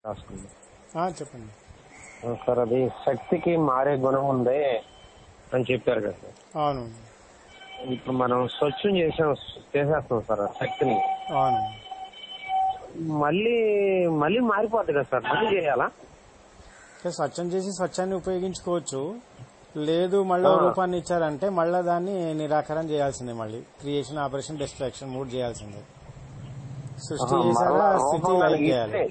రాసుకుంది. చెప్పండి సార్ అది శక్తికి మారే గుణం ఉంది అని చెప్పారు కదా సార్. అవును. ఇప్పుడు మనం స్వచ్ఛం చేసేస్తాం సార్ ఆ శక్తిని. అవును. మళ్ళీ మళ్ళీ మారిపోతుంది కదా సార్, మళ్ళీ చేయాలా? స్వచ్ఛం చేసి స్వచ్ఛాన్ని ఉపయోగించుకోవచ్చు. లేదు మళ్ళీ రూపాన్ని ఇచ్చారంటే మళ్ళీ దాన్ని నిరాకరణ చేయాల్సిందే. మళ్ళీ క్రియేషన్, ఆపరేషన్, డిస్ట్రాక్షన్ 3 చేయాల్సిందే. సృష్టి చేశారా, స్థితి లయం చేయాలి.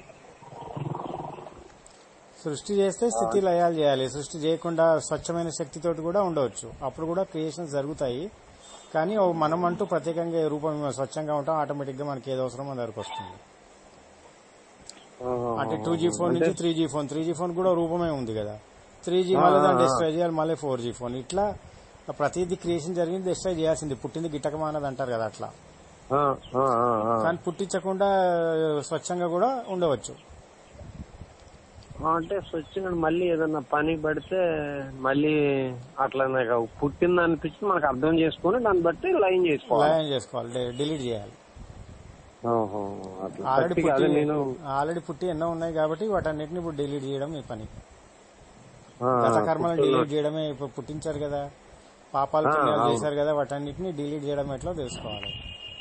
సృష్టి చేస్తే స్థితి లయాలు చేయాలి. సృష్టి చేయకుండా స్వచ్ఛమైన శక్తితోటి కూడా ఉండవచ్చు. అప్పుడు కూడా క్రియేషన్స్ జరుగుతాయి. కానీ మనం అంటూ ప్రత్యేకంగా రూపం స్వచ్ఛంగా ఉంటాం, ఆటోమేటిక్ గా మనకి ఏదో అవసరం మన దగ్గరకు వస్తుంది. అంటే 2G ఫోన్ నుంచి 3G ఫోన్, 3G ఫోన్ కూడా రూపమే ఉంది కదా. 3G మళ్ళీ దాన్ని డిస్ట్రాయ్ చేయాలి, మళ్ళీ 4G ఫోన్. ఇట్లా ప్రతిదీ క్రియేషన్ జరిగింది డిస్ట్రాయ్ చేయాల్సింది. పుట్టింది గిట్టకమానది అంటారు కదా, అట్లా. కానీ పుట్టించకుండా స్వచ్ఛంగా కూడా ఉండవచ్చు. అంటే స్వచ్ఛంగా మళ్ళీ ఏదన్నా పని పడితే మళ్ళీ అట్లనే పుట్టింది అనిపించి మనకు అర్థం చేసుకుని దాన్ని బట్టి లైన్ చేసుకోవాలి, డిలీట్ చేయాలి. ఆల్రెడీ పుట్టి ఎన్నో ఉన్నాయి కాబట్టి వాటన్నిటిని ఇప్పుడు డిలీట్ చేయడం ఈ పని. గత కర్మలను డిలీట్ చేయడమే. ఇప్పుడు పుట్టించారు కదా, పాపాలు పుణ్యాలు చేశారు కదా, వాటన్నిటిని డిలీట్ చేయడం ఎట్లా తెలుసుకోవాలి.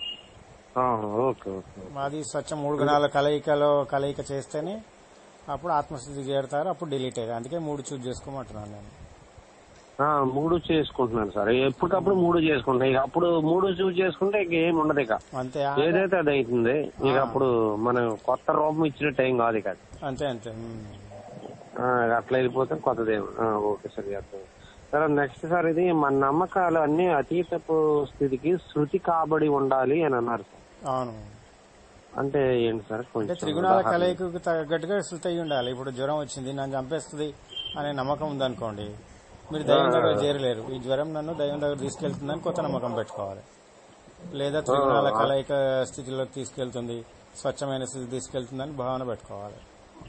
అది స్వచ్ఛ 3 గుణాల కలయిక చేస్తేనే అప్పుడు ఆత్మస్థితి చేరుతారు, అప్పుడు డిలీట్ అయ్యారు. అందుకే 3 చూజ్ చేసుకోమంటున్నాను నేను. 3 చేసుకుంటున్నాను సార్, ఎప్పటికప్పుడు 3 చేసుకుంటాను. ఇక అప్పుడు 3 చూజ్ చేసుకుంటే ఇక ఏం ఉండదు. ఇక అంతే, ఏదైతే అది అవుతుంది. ఇక అప్పుడు మనం కొత్త రూపం ఇచ్చినట్టు ఏం కాదు. ఇక అంతే అంతే అట్లా వెళ్ళిపోతే కొత్తది. Okay sir, sir next sir ఇది మన నమ్మకాలు అన్ని అతీతపు స్థితికి శృతి కాబడి ఉండాలి అని అన్నారు సార్. అవును. అంటే ఏంటి సార్? అంటే త్రిగుణాల కలయికకు తగ్గట్టుగా శృతి అయి ఉండాలి. ఇప్పుడు జ్వరం వచ్చింది, నన్ను చంపేస్తుంది అనే నమ్మకం ఉందనుకోండి, మీరు దైవం దగ్గర చేరలేరు. ఈ జ్వరం నన్ను దైవం దగ్గర తీసుకెళ్తుందని కొత్త నమ్మకం పెట్టుకోవాలి. లేదా త్రిగుణాల కలయిక స్థితిలోకి తీసుకెళ్తుంది, స్వచ్ఛమైన స్థితి తీసుకెళ్తుందని భావన పెట్టుకోవాలి.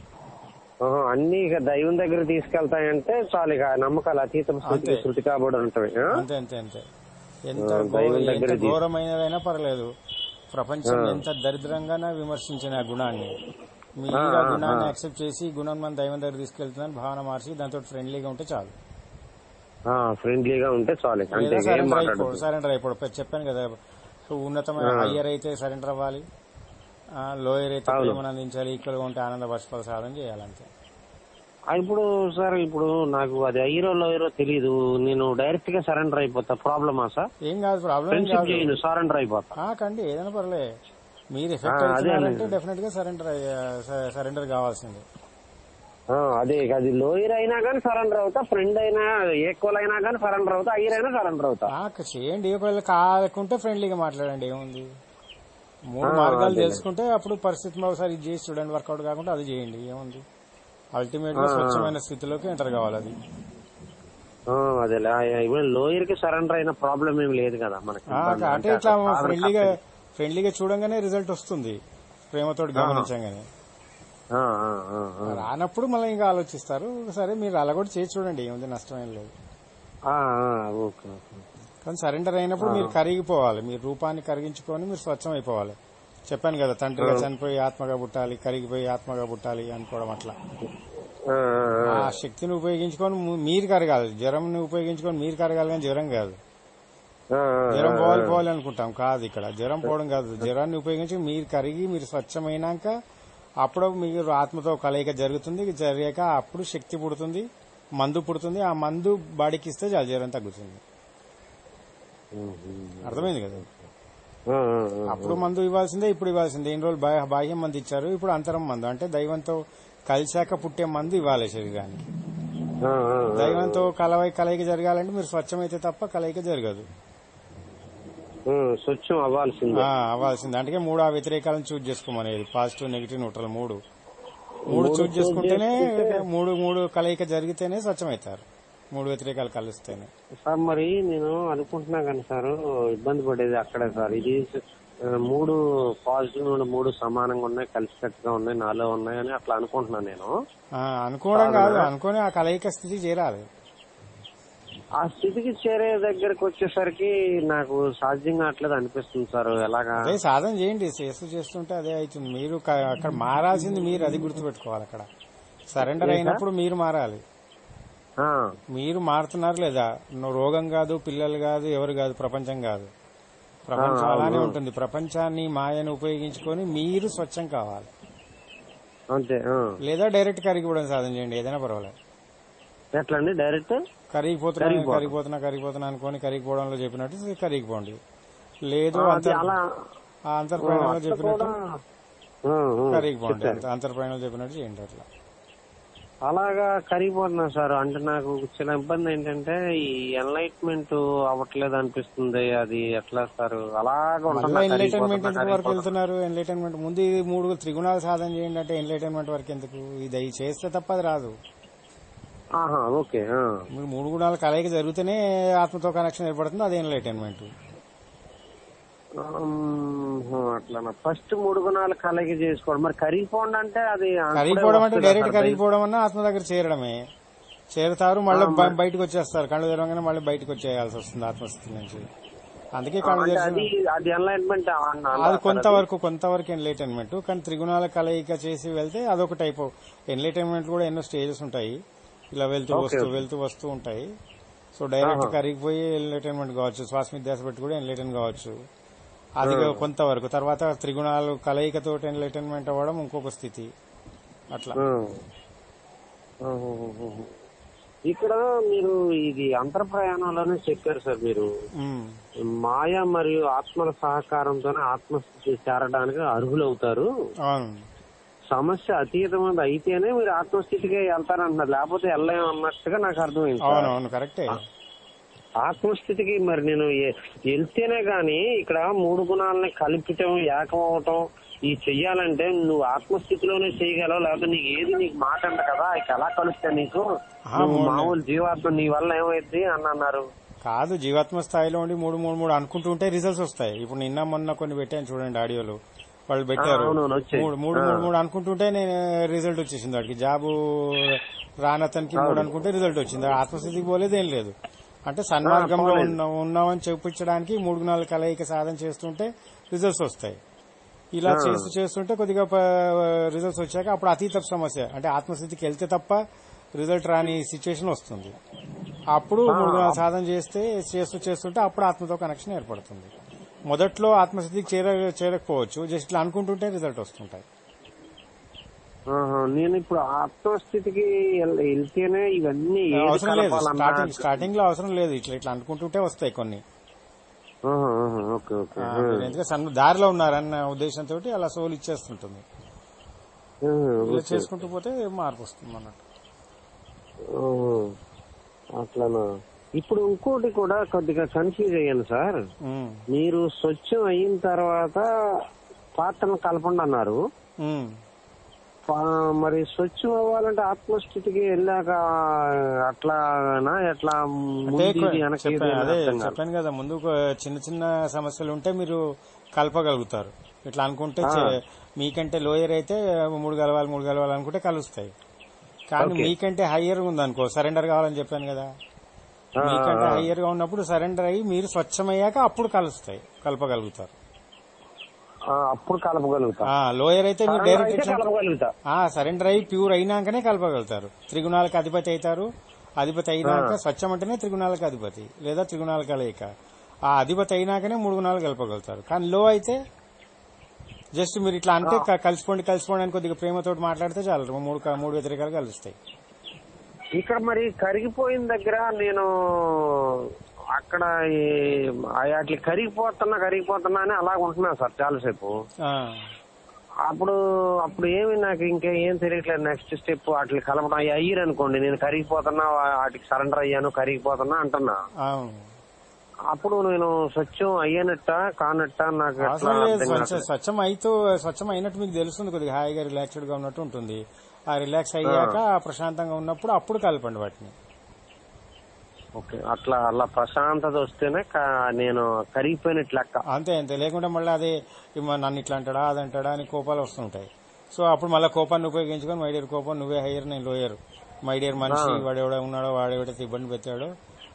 అన్ని ఇక దైవం దగ్గర తీసుకెళ్తాయంటే చాలు. ఇక నమ్మకాలు అతీత శృతి కాబడి ఉంటాయి. అంతే అంతే అంతే. ఎంత ఘోరమైనదైనా పర్లేదు, ప్రపంచం ఎంత దరిద్రంగా విమర్శించిన గుణాన్ని, మీరు ఆ గుణాన్ని యాక్సెప్ట్ చేసి ఈ గుణం మన దైవం దగ్గర తీసుకెళ్తుందని భావన మార్చి దాంతో ఫ్రెండ్లీగా ఉంటే చాలు. ఫ్రెండ్లీగా ఉంటే చాలు. సరెండర్ అయిపోవడం చెప్పాను కదా. ఉన్నతమైన హయ్యర్ అయితే సరెండర్ అవ్వాలి, లోయర్ అయితే ప్రేమను అందించాలి, ఈక్వల్ గా ఉంటే ఆనంద వర్షపాల సాధన చేయాలంతే. ఇప్పుడు సార్ ఇప్పుడు నాకు అది అయ్యరో లోయరో తెలియదు, నేను డైరెక్ట్ గా సరెండర్ అయిపోతా. ప్రాబ్లమా సార్? ఏం కాదు, ప్రాబ్లం కాదు, సరెండర్ అయిపోతా కండి. ఏదైనా పర్లే, మీరు ఎఫెక్ట్ అవుతున్నారంటే డెఫినెట్ గా సరెండర్ కావాల్సిందే. అదే అది లోయర్ అయినా కానీ సరెండర్ అవుతా, ఫ్రెండ్ అయినా ఈక్వల్ అయినా కానీ సరెండర్ అవుతా, అయ్యర్ అయినా సరెండర్ అవుతా. చేయండి, ఈక్వల్ కాకుంటే ఫ్రెండ్లీగా మాట్లాడండి, ఏముంది. 3 మార్గాలు తెలుసుకుంటే అప్పుడు పరిస్థితి ఒకసారి ఇది చేసి చూడండి, వర్కౌట్ కాకుండా అది చేయండి, ఏముంది. అల్టిమేట్ గా స్వచ్ఛమైన స్థితిలోకి ఎంటర్ కావాలి. అది అదే లోయర్ కి సరెండర్ అయిన ప్రాబ్లం ఏమి లేదు కదా మనకి. అంటే ఇట్లా ఫ్రెండ్లీగా చూడంగానే రిజల్ట్ వస్తుంది, ప్రేమతోటి గమనించగానే. రానప్పుడు మళ్ళీ ఇంకా ఆలోచిస్తారు. సరే మీరు అలా కూడా చేసి చూడండి, ఏముంది, నష్టమేం లేదు. కానీ సరెండర్ అయినప్పుడు మీరు కరిగిపోవాలి, మీరు రూపాన్ని కరిగించుకొని మీరు స్వచ్ఛం అయిపోవాలి. చెప్పాను కదా, తండ్రిగా చనిపోయి ఆత్మగా పుట్టాలి, కరిగిపోయి ఆత్మగా పుట్టాలి అనుకోవడం. అట్లా ఆ శక్తిని ఉపయోగించుకొని మీరు కరగాలి, జ్వరం ఉపయోగించుకొని మీరు కరగాలి, కానీ జ్వరం కాదు. జ్వరం పోవాలి అనుకుంటాం, కాదు. ఇక్కడ జ్వరం పోవడం కాదు, జ్వరాన్ని ఉపయోగించి మీరు కరిగి మీరు స్వచ్ఛమైనాక అప్పుడు మీరు ఆత్మతో కలయిక జరుగుతుంది. జరిగాక అప్పుడు శక్తి పుడుతుంది, మందు పుడుతుంది. ఆ మందు బాడీకి ఇస్తే చాలా జ్వరం తగ్గుతుంది. అర్థమైంది కదా? అప్పుడు మందు ఇవ్వాల్సిందే, ఇప్పుడు ఇవ్వాల్సిందే. ఇన్ని రోజులు బాహ్యం మందు ఇచ్చారు, ఇప్పుడు అంతరం మందు. అంటే దైవంతో కలిశాక పుట్టే మందు ఇవ్వాలి శరీరానికి. దైవంతో కలయిక జరగాలంటే మీరు స్వచ్ఛమైతే తప్ప కలయిక జరగదు. స్వచ్ఛం అవ్వాల్సిందే. అందుకే 3 వ్యతిరేకాలను చూజ్ చేసుకోమనేది, పాజిటివ్, నెగిటివ్, న్యూట్రల్. 3 చూజ్ చేసుకుంటేనే 3 కలయిక జరిగితేనే స్వచ్ఛమవుతారు. 3 వ్యతిరేకాలు కలిస్తేనే. సార్ మరి నేను అనుకుంటున్నా కానీ సార్ ఇబ్బంది పడేది అక్కడే సార్. ఇది 3 పాజిటివ్ 3 సమానంగా ఉన్నాయి, కలిసికట్టుగా ఉన్నాయి, నాలో ఉన్నాయి అని అట్లా అనుకుంటున్నాను నేను. అనుకోవడం కాదు, అనుకుని ఆ కలయిక స్థితి చేరాలి. ఆ స్థితికి చేరే దగ్గరకు వచ్చేసరికి నాకు సాధ్యం కావట్లేదు అనిపిస్తుంది సార్. ఎలాగా? అదే సాధన చేయండి, చేస్తుంటే అదే అవుతుంది. మీరు అక్కడ మారాల్సింది మీరు, అది గుర్తుపెట్టుకోవాలి. అక్కడ సరెండర్ అయినప్పుడు మీరు మారాలి. మీరు మారుతున్నారు లేదా? రోగం కాదు, పిల్లలు కాదు, ఎవరు కాదు, ప్రపంచం కాదు. ప్రపంచం అలానే ఉంటుంది. ప్రపంచాన్ని మాయను ఉపయోగించుకొని మీరు స్వచ్ఛం కావాలి. అంతే. లేదా డైరెక్ట్ కరిగిపోవడం సాధన చేయండి, ఏదైనా పర్వాలేదు. ఎట్లా అండి? డైరెక్ట్ కరిగిపోతున్నా అనుకోని కరిగిపోవడంలో చెప్పినట్టు కరిగిపోండి. లేదు అంతర్ప్రాయంలో చెప్పినట్టు కరిగిపోండి. అంతర్ప్రాయంలో చెప్పినట్టు చేయండి. అట్లా అలాగా కరిగిపోతున్నా సార్. అంటే నాకు చిన్న ఇబ్బంది ఏంటంటే ఈ ఎన్లైట్మెంట్ అవ్వట్లేదు అనిపిస్తుంది. అది ఎట్లా సార్? అలాగా ఎన్లైటన్మెంట్ ఎందుకు వరకు వెళ్తున్నారు? ఎన్లైటన్మెంట్ ముందు ఇది 3 త్రిగుణాలు సాధన చేయండి అంటే ఎన్లైటన్మెంట్ వరకు ఎందుకు? ఇది చేస్తే తప్ప అది రాదు. ఓకే. మీరు 3 గుణాల కలయిక జరిగితేనే ఆత్మతో కనెక్షన్ ఏర్పడుతుంది, అది ఎన్లైటన్మెంట్. అట్లా ఫస్ట్ 3 గుణాలు కలయిక చేసుకోవడం. మరి కరిగిపోవడం అంటే అది కరిగిపోవడం అంటే డైరెక్ట్ కరిగిపోవడం అన్నా ఆత్మ దగ్గర చేరడమే. చేరుతారు, మళ్ళీ బయటకు వచ్చేస్తారు. కళ్ళు తెరవగానే మళ్ళీ బయటకు వచ్చేయాల్సి వస్తుంది ఆత్మస్థితి నుంచి. అందుకే కళ్ళు తెరిచి అది కొంతవరకు ఎన్లైటన్మెంట్. కానీ త్రిగుణాల కలయిక చేసి వెళ్తే అదొక టైప్ ఎన్లైటన్మెంట్. కూడా ఎన్నో స్టేజెస్ ఉంటాయి, ఇలా వెళ్తూ వస్తూ ఉంటాయి. సో డైరెక్ట్ కరిగిపోయి ఎన్లైటన్మెంట్ కావచ్చు, శ్వాస మీద ధ్యాస పెట్టి కూడా ఎన్లైటన్ కావచ్చు. అది కొంతవరకు. తర్వాత త్రిగుణాలు కలయికతో ఎన్లైటన్మెంట్ అవ్వడం ఇంకొక స్థితి. అట్లా ఇక్కడ మీరు ఇది అంతర్ప్రయాణంలోనే చెప్పారు సార్. మీరు మాయ మరియు ఆత్మల సహకారంతోనే ఆత్మస్థితి చేరడానికి అర్హులవుతారు. సమస్య అతీతమైనది అయితేనే మీరు ఆత్మస్థితికి వెళ్తారంటున్నారు, లేకపోతే వెళ్ళలేము అన్నట్టుగా నాకు అర్థమైంది. అవునవును, కరెక్టే. ఆత్మస్థితికి మరి నేను వెళ్తేనే గాని ఇక్కడ 3 గుణాలని కలిపటం, ఏకం అవటం ఈ చెయ్యాలంటే నువ్వు ఆత్మస్థితిలోనే చేయగలవు. లేకపోతే నీకు మాట అంట కదా, ఇక ఎలా కలుస్తా నీకు? మామూలు జీవాత్మ నీ వల్ల ఏమైంది అని అన్నారు. కాదు, జీవాత్మ స్థాయిలో ఉండి 3 అనుకుంటుంటే రిజల్ట్స్ వస్తాయి. ఇప్పుడు నిన్న మొన్న కొన్ని పెట్టాను చూడండి ఆడియోలు, వాళ్ళు పెట్టారు 3 అనుకుంటుంటే నేను రిజల్ట్ వచ్చేసింది. వాడికి జాబు రానతనికి 3 అనుకుంటే రిజల్ట్ వచ్చింది. ఆత్మస్థితికి పోలేదు, ఏం లేదు. అంటే సన్మార్గంలో ఉన్నామని చూపించడానికి 3 గుణాల కలయిక సాధన చేస్తుంటే రిజల్ట్స్ వస్తాయి. ఇలా చేస్తుంటే కొద్దిగా రిజల్ట్స్ వచ్చాక అప్పుడు అతీత సమస్య అంటే ఆత్మస్థితికి వెళ్తే తప్ప రిజల్ట్ రాని సిచ్యువేషన్ వస్తుంది. అప్పుడు 3 గుణాల సాధన చేస్తుంటే అప్పుడు ఆత్మతో కనెక్షన్ ఏర్పడుతుంది. మొదట్లో ఆత్మస్థితికి చేరకపోవచ్చు, జస్ట్ ఇట్లా అనుకుంటుంటే రిజల్ట్ వస్తుంటాయి. నేను ఇప్పుడు ఆత్మస్థితికి వెళ్తేనే ఇవన్నీ అవసరం లేదు. స్టార్టింగ్ లో అవసరం లేదు, ఇట్లా అనుకుంటుంటే వస్తాయి కొన్ని. ఎందుకంటే దారిలో ఉన్నారన్న ఉద్దేశంతో అలా సోల్ ఇచ్చేస్తుంటుంది. ఇలా చేసుకుంటూ పోతే మార్పు వస్తుంది అన్నట్టు. అట్లానా? ఇప్పుడు ఇంకోటి కూడా కొద్దిగా కన్ఫ్యూజ్ అయ్యాను సార్. మీరు స్వచ్ఛం అయిన తర్వాత పాత్రను కలపండి అన్నారు. మరి స్వచ్ఛం అవ్వాలంటే ఆత్మస్థితికి వెళ్ళాక అట్లానా? ఎట్లా? అదే చెప్పాను కదా, ముందు చిన్న సమస్యలు ఉంటే మీరు కలపగలుగుతారు. ఇట్లా అనుకుంటే మీకంటే లోయర్ అయితే 3 కలవాలి అనుకుంటే కలుస్తాయి. కానీ మీకంటే హయ్యర్ ఉందనుకో, సరెండర్ కావాలని చెప్పాను కదా, మీకంటే హయ్యర్ గా ఉన్నప్పుడు సరెండర్ అయ్యి మీరు స్వచ్ఛమయ్యాక అప్పుడు కలపగలుగుతారు. అప్పుడు కలపగలుగుతారు. లోయర్ అయితే మీరు డైరెక్ట్ సరెండర్ అయ్యి ప్యూర్ అయినాకనే కలపగలుగుతారు. త్రిగుణాలకు అధిపతి అవుతారు. అధిపతి అయినాక స్వచ్ఛం అంటేనే త్రిగుణాలకు అధిపతి లేదా త్రిగుణాల కలయిక. ఆ అధిపతి అయినాకనే 3 గుణాలు కలపగలుగుతారు. కానీ లో అయితే జస్ట్ మీరు ఇట్లా అంటే కలిసిపోండి అని కొద్దిగా ప్రేమతోటి మాట్లాడితే చాలు, 3 వ్యతిరేకాలు కలుస్తాయి. ఇక్కడ మరి కరిగిపోయిన దగ్గర నేను అక్కడ అట్లా కరిగిపోతున్నా అని అలాగ ఉంటున్నా సార్ చాలాసేపు. అప్పుడు ఏమి నాకు ఇంకా ఏం తెలియట్లేదు. నెక్స్ట్ స్టెప్ వాటిని కలపడం అయ్యారు అనుకోండి, నేను కరిగిపోతున్నా, వాటికి సరెండర్ అయ్యాను, కరిగిపోతున్నా అంటున్నా. అప్పుడు నేను స్వచ్ఛం అయ్యానట్ట కానట్ట నాకు స్వచ్ఛం అయినట్టు మీకు తెలుస్తుంది. కొద్దిగా హాయిగా రిలాక్స్డ్ గా ఉన్నట్టు ఉంటుంది. ఆ రిలాక్స్ అయ్యాక ప్రశాంతంగా ఉన్నప్పుడు అప్పుడు కలపండి వాటిని. ఓకే, అలా ప్రశాంతత వస్తేనే నేను కరిగిపోయినట్లు లెక్క. అంతే. లేకుంటే మళ్ళీ అదే నన్ను ఇట్లా అంటాడా అదంటాడా అని కోపాలు వస్తుంటాయి. సో అప్పుడు మళ్ళీ కోపాన్ని ఉపయోగించుకొని మై డియర్ కోపం నువ్వే హయ్యర్ నేను లోయర్, మై డియర్ మనిషి వాడెవడ ఉన్నాడో వాడెవడైతే ఇబ్బంది పెట్టాడో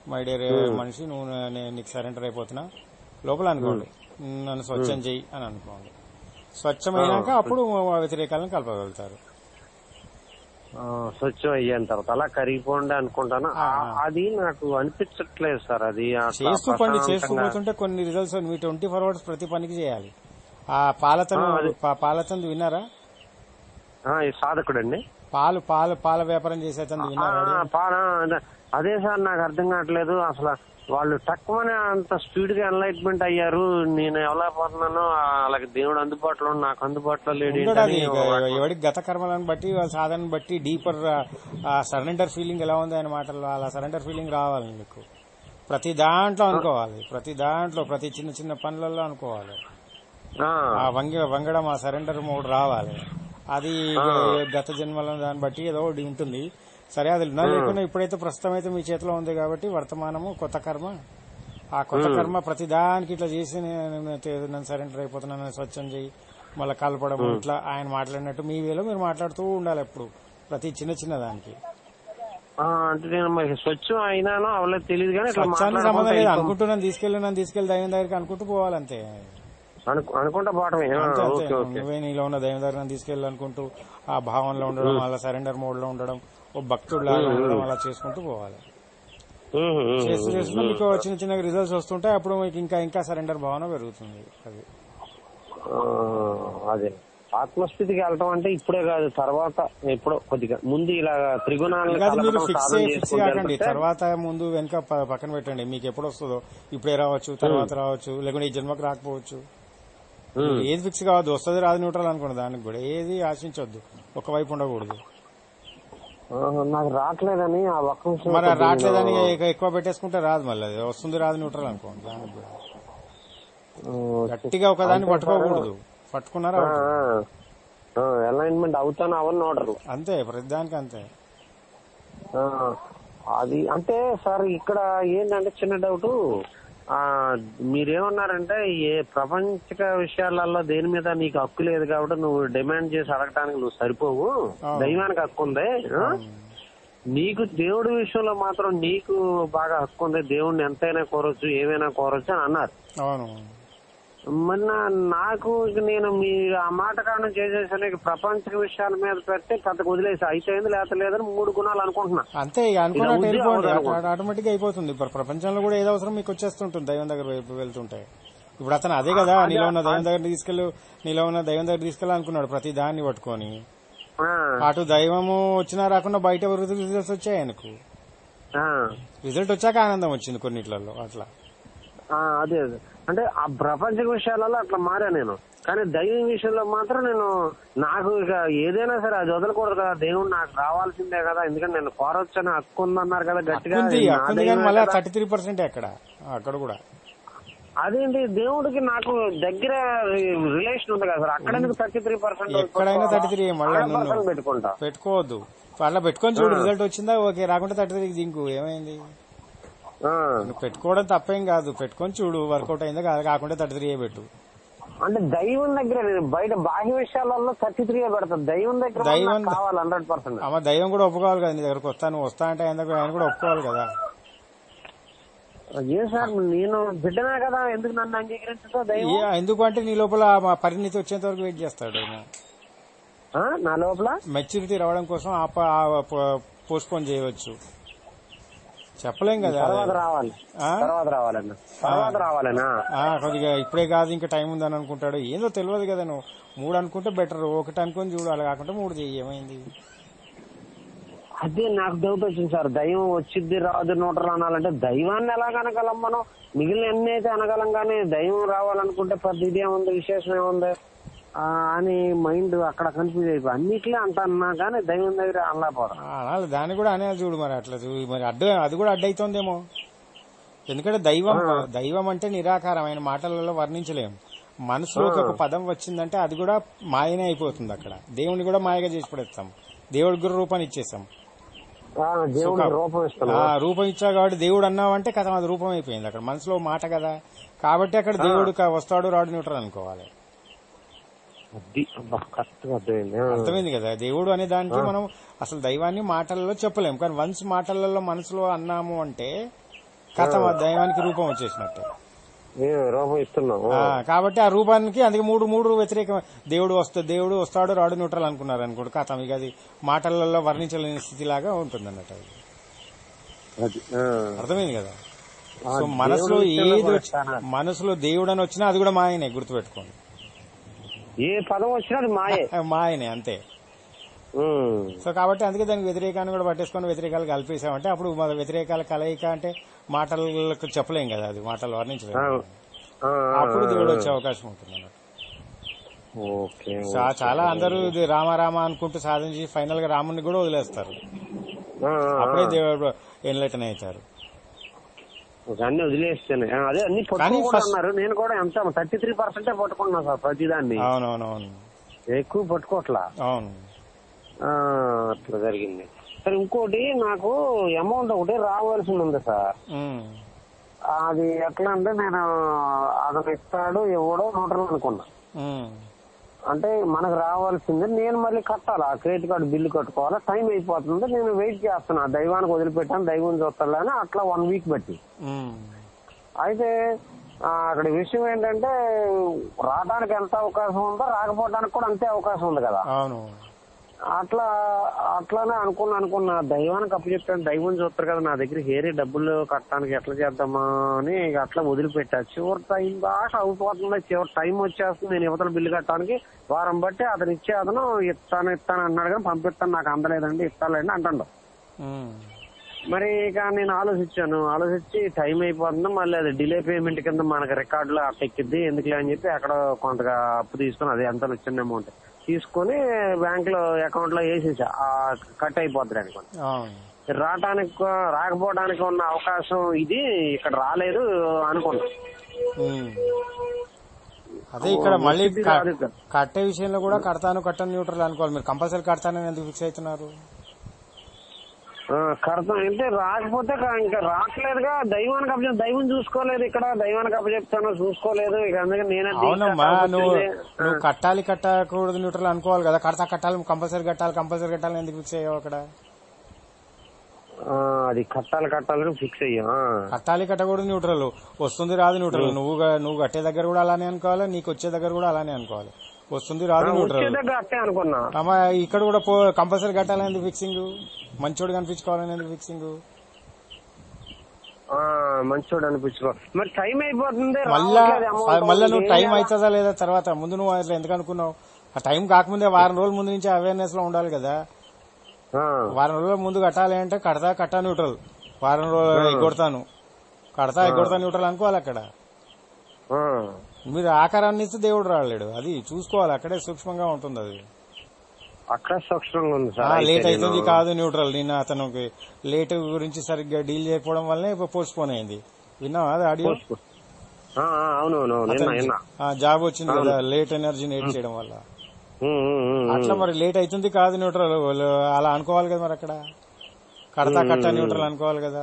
మై డియర్ మనిషి నువ్వు నీకు సరెండర్ అయిపోతున్నా లోపల అనుకోండి, నన్ను స్వచ్ఛం చెయ్యి అని అనుకోండి. స్వచ్ఛమైనాక అప్పుడు వ్యతిరేకాలను కలపగలుగుతారు. స్వచ్ఛం అయ్యేంత తర్వాత అలా కరిగిపోండి అనుకుంటాను. అది నాకు అనిపించట్లేదు సార్. అది చేస్తూ పోతుంటే కొన్ని రిజల్ట్స్. మీ 24 hours ప్రతి పనికి చేయాలి. ఆ పాలతందు విన్నారా? సాధకుడు అండి. పాల వ్యాపారం చేసేతందు విన్నారా? అదే సార్, నాకు అర్థం కావట్లేదు అసలు. వాళ్ళు తక్కువనే అంత స్పీడ్ గా ఎన్లైట్మెంట్ అయ్యారు. నేను ఎలా పోతున్నానో అలాగే దేవుడు అందుబాటులో నాకు అందుబాటులో లేడు. ఎవరికి గత కర్మలను బట్టి వాళ్ళ సాధనను బట్టి డీపర్ సరెండర్ ఫీలింగ్ ఎలా ఉంది ఆయన మాటల్లో, అలా సరెండర్ ఫీలింగ్ రావాలి మీకు. ప్రతి దాంట్లో అనుకోవాలి, ప్రతి చిన్న చిన్న పనులలో అనుకోవాలి. వంగడం, ఆ సరెండర్ మోడ్ రావాలి. అది గత జన్మలో దాన్ని బట్టి ఏదో ఒకటి ఉంటుంది. సరే, అది లేకుండా ఇప్పుడైతే ప్రస్తుతం అయితే మీ చేతిలో ఉంది కాబట్టి వర్తమానము కొత్త కర్మ. ఆ కొత్త కర్మ ప్రతి దానికి ఇట్లా చేసి నన్ను సరెండర్ అయిపోతున్నాను, స్వచ్ఛం చేయి, మళ్ళీ కలపడం, ఇట్లా ఆయన మాట్లాడినట్టు మీ వేలో మీరు మాట్లాడుతూ ఉండాలి ఎప్పుడు, ప్రతి చిన్న దానికి. అంటే నేను స్వచ్ఛం అయినానో అవలేదు తెలియదు కానీ స్వచ్ఛానికి సంబంధం లేదు. అనుకుంటున్నాను తీసుకెళ్ళి దైవం దగ్గరికి అనుకుంటూ పోవాలంతే. అనుకుంటా పోవటమే. నువ్వే నీలో ఉన్న దైవం దగ్గర తీసుకెళ్ళి అనుకుంటూ ఆ భావంలో ఉండడం, అలా సరెండర్ మోడ్ లో ఉండడం, ఓ భక్తుడిలాగా ఉండడం, అలా చేసుకుంటూ పోవాలి. చేస్తూ మీకు చిన్న రిజల్ట్స్ వస్తుంటాయి. అప్పుడు మీకు ఇంకా సరెండర్ భావన పెరుగుతుంది. అది అదే ఆత్మస్థితికి వెళ్ళటం అంటే ఇప్పుడే కాదు, తర్వాత ఎప్పుడో కొద్దిగా ముందు ఇలా త్రిగుణాలు మీరు ఫిక్స్ కాకండి. తర్వాత ముందు వెనక పక్కన పెట్టండి. మీకు ఎప్పుడు వస్తుందో ఇప్పుడే రావచ్చు, తర్వాత రావచ్చు, లేకుంటే ఈ జన్మకు రాకపోవచ్చు. ఏది ఫిక్స్ కావద్దు. వస్తుంది రాదు న్యూట్రల్ అనుకోండి. దానికి కూడా ఏది ఆశించవద్దు, ఒకవైపు ఉండకూడదు. నాకు రావట్లేదని మరి రావట్లేదని ఎక్కువ పెట్టేసుకుంటే రాదు. మళ్ళీ అది వస్తుంది రాదు న్యూట్రల్ అనుకోండి. దానికి కూడా గట్టిగా ఒకదాన్ని పట్టుకోకూడదు. పట్టుకున్నారా అలైన్మెంట్ అవుతాను అవన్నీ ఆర్డర్ అంతే, ప్రతిదానికి అంతే. అది అంటే సార్ ఇక్కడ ఏంటంటే చిన్న డౌట్. మీరేమన్నారంటే ఏ ప్రపంచక విషయాలలో దేని మీద నీకు హక్కు లేదు కాబట్టి నువ్వు డిమాండ్ చేసి అడగటానికి నువ్వు సరిపోవు, దైవానికి హక్కు ఉంది. నీకు దేవుడి విషయంలో మాత్రం నీకు బాగా హక్కు ఉంది, దేవుడిని ఎంతైనా కోరొచ్చు, ఏమైనా కోరొచ్చు అని అన్నారు. మొన్న నాకు నేను మీరు ఆ మాట కారణం చేసేసాను. ప్రపంచ విషయాల మీద పెట్టి పెద్ద వదిలేసి అయిపోయింది లేదని 3 గుణాలు అనుకుంటున్నా. అంతే, అనుకున్నట్టు ఆటోమేటిక్ అయిపోతుంది. ప్రపంచంలో కూడా ఏదో అవసరం మీకు వచ్చేస్తుంటుంది దైవం దగ్గర వెళ్తుంటాయి. ఇప్పుడు అతను అదే కదా, నీలో ఉన్న దైవం దగ్గర తీసుకెళ్ళి అనుకున్నాడు ప్రతి దాన్ని పట్టుకొని. అటు దైవము వచ్చినా రాకుండా బయట రిజల్ట్స్ వచ్చాయి ఆయనకు. రిజల్ట్ వచ్చాక ఆనందం వచ్చింది కొన్నిట్లలో అట్లా. అదే అంటే ఆ ప్రపంచ విషయాలలో అట్లా మారా నేను. కానీ దైవం విషయంలో మాత్రం నాకు ఇక ఏదైనా సరే అది వదలకూడదు కదా, దేవుడు నాకు రావాల్సిందే కదా, ఎందుకంటే నేను కోరొచ్చు అని హక్కు ఉందన్నారు కదా గట్టిగా. 33% అక్కడ కూడా అదేంటి దేవుడికి నాకు దగ్గర రిలేషన్ ఉంది కదా సార్, అక్కడ 33%? ఎక్కడైనా 33 మళ్ళీ పెట్టుకుంటా. పెట్టుకోవద్దు, అట్లా పెట్టుకొని చూడు. రిజల్ట్ వచ్చిందా ఓకే, రాకుండా 33 దింకు, ఏమైంది? నువ్వు పెట్టుకోవడం తప్పేం కాదు, పెట్టుకొని చూడు, వర్కౌట్ అయిందా కాకుండా 33 పెట్టు. అంటే దైవం దగ్గర బయట బాహ్య విషయాలలో 33 పెడతాను, దైవం దగ్గర కావాలి 100%. అమ్మ దైవం కూడా ఒప్పుకోవాలి కదా నీ దగ్గరకు నువ్వు వస్తా అంటే ఆయన కూడా ఒప్పుకోవాలి కదా. ఏ సార్ నేను బిడ్డనా కదా, ఎందుకు నన్ను అంగీకరించా దైవం? ఎందుకంటే నీ లోపల పరిణితి వచ్చేంత వరకు వెయిట్ చేస్తాడు. నా లోపల మెచ్యూరిటీ రావడం కోసం పోస్ట్పోన్ చేయవచ్చు, చెప్పలేం కదా. కొద్దిగా ఇప్పుడే కాదు ఇంకా టైం ఉందని అనుకుంటాడు, ఏందో తెలియదు కదా. నువ్వు 3 అనుకుంటే బెటర్, 1 అనుకుని చూడు, అలా కాకుండా 3 చెయ్యి, ఏమైంది? అదే నాకు డౌట్ వచ్చింది సార్. దైవం వచ్చింది రాదు నోటలు అనాలంటే దైవాన్ని ఎలాగ అనగలం మనం? మిగిలిన ఎన్ని అయితే అనగలం, కానీ దైవం రావాలనుకుంటే పెద్ద ఇదేముంది, విశేషం ఏముంది అని మైండ్ అక్కడ కన్ఫ్యూజ్ అయిపోయి అన్నిట్లే అంటన్నా కానీ దైవం దగ్గర అనలేకపోవడం. దాన్ని కూడా అనేది చూడు, మరి అట్లా చూడు, మరి అది కూడా అడ్డైతోందేమో. ఎందుకంటే దైవం అంటే నిరాకారమైన మాటలలో వర్ణించలేము. మనసులోకి ఒక పదం వచ్చిందంటే అది కూడా మాయనే అయిపోతుంది. అక్కడ దేవుని కూడా మాయగా చేసి పడేస్తాం, దేవుడికి కూడా రూపాన్ని ఇచ్చేస్తాం. రూపం ఇచ్చా కాబట్టి దేవుడు అన్నావంటే కథ అది రూపం అయిపోయింది. అక్కడ మనసులో మాట కదా, కాబట్టి అక్కడ దేవుడు వస్తాడు రాడు న్యూట్రల్ అనుకోవాలి. అర్థమైంది కదా. దేవుడు అనే దానికి మనం అసలు దైవాన్ని మాటలలో చెప్పలేము, కానీ వన్స్ మాటలలో మనసులో అన్నాము అంటే కథ దైవానికి రూపం వచ్చేసినట్టే. రూపం ఇస్తున్నాం కాబట్టి ఆ రూపానికి అందుకే మూడు వ్యతిరేకం. దేవుడు వస్తాడు రాడు న్యూట్రల్ అనుకున్నారు అనుకోండి, కథ ఇక అది మాటలలో వర్ణించలేని స్థితిలాగా ఉంటుంది అన్నట్టు. అది అర్థమైంది కదా. సో మనసులో దేవుడు అని వచ్చినా అది కూడా మాయనే, గుర్తుపెట్టుకోండి. ఏ పదం వచ్చినా అది మాయనే అంతే. సో కాబట్టి అందుకే దానికి వ్యతిరేకాన్ని కూడా పట్టేసుకొని వ్యతిరేకాలు కలిపేసామంటే అప్పుడు వ్యతిరేకాల కలయిక అంటే మాటలకు చెప్పలేం కదా, అది మాటలు వర్ణించలేము. అప్పుడు దేవుడు వచ్చే అవకాశం ఉంటుంది అన్నట్టు. చాలా అందరూ ఇది రామ అనుకుంటూ సాధించి ఫైనల్ గా రాముని కూడా వదిలేస్తారు. అప్పుడే దేవుడు ఎన్లైటన్ అవుతారు. అన్ని వదిలేస్తాను, అదే అన్ని పట్టుకున్నారు. నేను కూడా ఎంత 33% పట్టుకున్నా సార్ ప్రతిదాన్ని. అవునవునవును, ఎక్కువ పట్టుకోవట్లా. అవును, అట్లా జరిగింది. సరే, ఇంకోటి నాకు అమౌంట్ ఒకటి రావాల్సింది ఉంది సార్. అది ఎట్లా అంటే నేను అతను ఇస్తాడు ఎవడో న్యూట్రల్ అనుకున్నా. అంటే మనకు రావాల్సింది నేను మళ్ళీ కట్టాలా, క్రెడిట్ కార్డు బిల్లు కట్టుకోవాలా, టైం అయిపోతుంది. నేను వెయిట్ చేస్తున్నా, దైవానికి వదిలిపెట్టాను, దైవం చూస్తాను అని అట్లా 1 వీక్ బట్టి. అయితే అక్కడ విషయం ఏంటంటే రావడానికి ఎంత అవకాశం ఉందో రాకపోవడానికి కూడా అంతే అవకాశం ఉంది కదా. అట్లానే అనుకున్నా దైవానికి అప్పచెప్పాను, దైవం చూస్తారు కదా, నా దగ్గర హేరే డబ్బులు కట్టడానికి ఎట్లా చేద్దామా అని అట్లా వదిలిపెట్టా. చివరి టైం బాగా అయిపోతుంది, చివరి టైం వచ్చేస్తుంది. నేను యువతల బిల్లు కట్టడానికి వారం బట్టి అతను అతను ఇస్తాను అన్నాడు కానీ పంపిస్తాను, నాకు అందలేదండి, ఇస్తానండి అంటాడు. మరి ఇక నేను ఆలోచించి టైం అయిపోతుంది, మళ్ళీ అది డిలే పేమెంట్ కింద మనకి రికార్డులో అట్టెక్కిద్ది, ఎందుకులే అని చెప్పి అక్కడ కొంతగా అప్పు తీసుకుని అది ఎంత వచ్చిన అమౌంట్ తీసుకుని బ్యాంక్ లో అకౌంట్ లో వేసేసా, కట్ అయిపోతుంది అనుకోండి. రాకపోవడానికి ఉన్న అవకాశం ఇది, ఇక్కడ రాలేదు అనుకున్నా. అదే ఇక్కడ మళ్ళీ కట్టే విషయంలో కూడా కట్టను న్యూట్రల్ అనుకోవాలి. మీరు కంపల్సరీ కడతానని ఎందుకు ఫిక్స్ అవుతున్నారు? కడతాం అంటే రాకపోతే ఇంకా రావట్లేదుగా. దైవానికి అప్పచెప్తాను, దైవం చూసుకోలేదు, ఇక్కడ దైవానికి అప్పచెప్తాను చూసుకోలేదు. ఇక అందుకే నేనే. అవునమ్మా, నువ్వు కట్టకూడదు న్యూట్రల్ అనుకోవాలి కదా. కట్టాలి కంపల్సరీ కట్టాలని ఎందుకు ఫిక్స్ అయ్యావు అక్కడ? అది కట్టాలని ఫిక్స్ అయ్యా. కట్టకూడదు న్యూట్రల్, వస్తుంది రాదు న్యూట్రల్. నువ్వు కట్టే దగ్గర కూడా అలానే అనుకోవాలి, నీకు వచ్చే దగ్గర కూడా అలానే అనుకోవాలి. వస్తుంది రాదు న్యూట్రల్ అనుకున్నా. ఇక్కడ కూడా కంపల్సరీ కట్టాలని ఎందుకు ఫిక్సింగ్? మంచోడు కనిపించుకోవాలని ఎందుకు ఫిక్సింగ్? మంచోడు అనిపించుకో, మరి టైం అయిపోతుంది. మళ్ళీ నువ్వు టైం అవుతుందా లేదా తర్వాత? ముందు నువ్వు అట్లా ఎందుకు అనుకున్నావు? ఆ టైం కాకముందే వారం రోజుల ముందు నుంచి అవేర్నెస్ లో ఉండాలి కదా. వారం రోజుల ముందు కట్టాలి అంటే కట్టా న్యూట్రల్, వారం రోజులు ఎగ్గొడతాను న్యూట్రల్ అనుకోవాలి. అక్కడ మీరు ఆకారాన్ని ఇస్తే దేవుడు రాలేడు, అది చూసుకోవాలి. అక్కడే సూక్ష్మంగా ఉంటుంది, అది అక్కడ సూక్ష్మంగా ఉంది సార్. లేట్ అవుతుంది కాదు న్యూట్రల్. నిన్న అతనికి లేట్ గురించి సరిగ్గా డీల్ చేయకపోవడం వల్లనే పోస్ట్ పోన్ అయింది. విన్నావా అది ఆడియో? జాబ్ వచ్చింది కదా లేట్ ఎనర్జీ నేట్ చేయడం వల్ల. అట్లా మరి లేట్ అవుతుంది కాదు న్యూట్రల్ అలా అనుకోవాలి కదా. మరి అక్కడ కట్టా న్యూట్రల్ అనుకోవాలి కదా.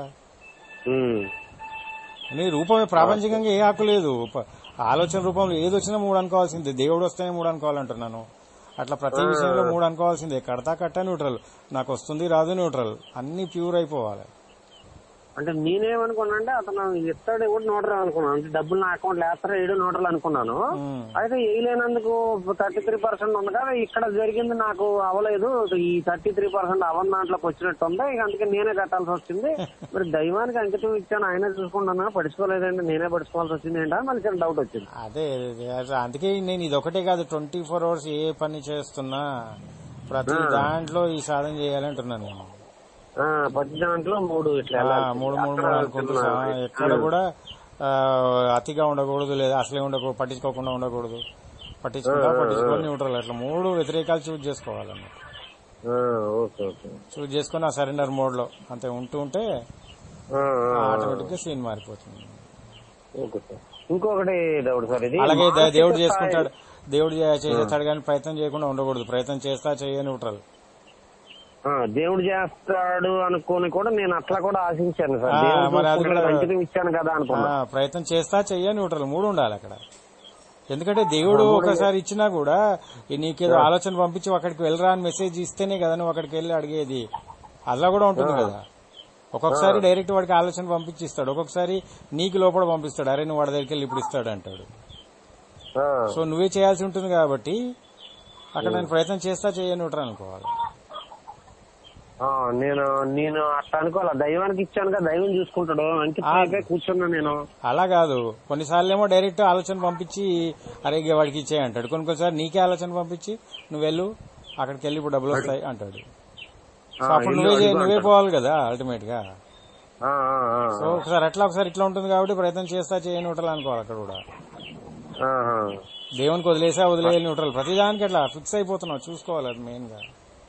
నీ రూపమే ప్రాపంచికంగా ఏ హక్కు లేదు. ఆలోచన రూపంలో ఏది వచ్చినా 3 అనుకోవాల్సిందే. దేవుడు వస్తేనే 3 అనుకోవాలంటున్నాను. అట్లా ప్రతి విషయంలో 3 అనుకోవాల్సిందే. కట్టా న్యూట్రల్, నాకు వస్తుంది రాదు న్యూట్రల్, అన్ని ప్యూర్ అయిపోవాలి. అంటే నేనేమనుకున్నా అంటే అతను ఇస్తాడు కూడా న్యూట్రల్ అనుకున్నాను. అంటే డబ్బులు నా అకౌంట్ లో వేస్తారా ఏడు న్యూట్రల్ అనుకున్నాను. అయితే వేయలేనందుకు 33% ఉంది కదా. ఇక్కడ జరిగింది నాకు అవలేదు, ఈ 33% అవన్న దాంట్లోకి వచ్చినట్టు ఉంది. ఇక అందుకే నేనే కట్టాల్సి వచ్చింది. మరి దైవానికి అంకితం ఇచ్చాను, ఆయనే చూసుకుంటున్నా, పడుచుకోలేదండి, నేనే పడుచుకోవాల్సి వచ్చింది ఏంటని మళ్ళీ చిన్న డౌట్ వచ్చింది. అదే అందుకే నేను ఇదొకటే కాదు 24 hours ఏ పని చేస్తున్నా ప్రతి దాంట్లో ఈ సాధన చేయాలంటున్నాను నేను. ప్రతి దాంట్లో 3 అనుకుంటున్నా. ఎక్కడ కూడా అతిగా ఉండకూడదు, లేదా అసలే ఉండకూడదు, పట్టించుకోకుండా ఉండకూడదు, పట్టించుకోవాలి న్యూట్రల్. అట్లా 3 వ్యతిరేకాలు చూజ్ చేసుకోవాలన్నమాట. చూజ్ చేసుకుని ఆ సరెండర్ మోడ్ లో అంతే ఉంటే ఆటోమేటిక్ గా సీన్ మారిపోతుంది. ఇంకొకటి డౌట్ సార్, ఇది అలాగే దేవుడు చేసుకుంటాడు, దేవుడు చేస్తాడు కానీ ప్రయత్నం చేయకుండా ఉండకూడదు. ప్రయత్నం చేస్తా చెయ్య న్యూట్రల్. దేవుడు చేస్తాడు అనుకోని కూడా నేను అట్లా కూడా ఆశించాను సార్. మరి అది కూడా ఇచ్చాను కదా అనుకున్నా. ప్రయత్నం చేస్తా చెయ్య న్యూట్రల్ 3 ఉండాలి అక్కడ. ఎందుకంటే దేవుడు ఒకసారి ఇచ్చినా కూడా నీకేదో ఆలోచన పంపించి అక్కడికి వెళ్ళరా అని మెసేజ్ ఇస్తేనే కదా నువ్వు అక్కడికి వెళ్ళి అడిగేది. అలా కూడా ఉంటుంది కదా. ఒక్కొక్కసారి డైరెక్ట్ వాడికి ఆలోచన పంపించి ఇస్తాడు, ఒక్కొక్కసారి నీకు లోపల పంపిస్తాడు, అరే నువ్వు వాడి దగ్గరికి వెళ్ళి ఇప్పుడు ఇస్తాడు అంటాడు. సో నువ్వే చేయాల్సి ఉంటుంది కాబట్టి అక్కడ నేను ప్రయత్నం చేస్తా చేయని ఉంటాను అనుకోవాలి. నేను అట్లా అనుకోవాలి, దైవానికి ఇచ్చాను కదా, దైవం చూసుకుంటాడు అంటే కూర్చున్నా నేను. అలా కాదు, కొన్నిసార్లు ఏమో డైరెక్ట్ ఆలోచన పంపించి అరే వాడికి ఇచ్చేయి అంటాడు, కొన్నిసారి నీకే ఆలోచన పంపించి నువ్వు వెళ్ళు అక్కడికి వెళ్ళి ఇప్పుడు డబ్బులు వస్తాయి అంటాడు. సో అప్పుడు నువ్వే పోవాలి కదా అల్టిమేట్ గా. సో ఒకసారి అట్లా ఒకసారి ఇట్లా ఉంటుంది కాబట్టి ప్రయత్నం చేస్తా చేయని ఉంటారు అనుకోవాలి. అక్కడ కూడా దేవునికి వదిలేయాలి ఉంటారు, ప్రతిదానికి అట్లా ఫిక్స్ అయిపోతున్నావు, చూసుకోవాలి అది మెయిన్ గా.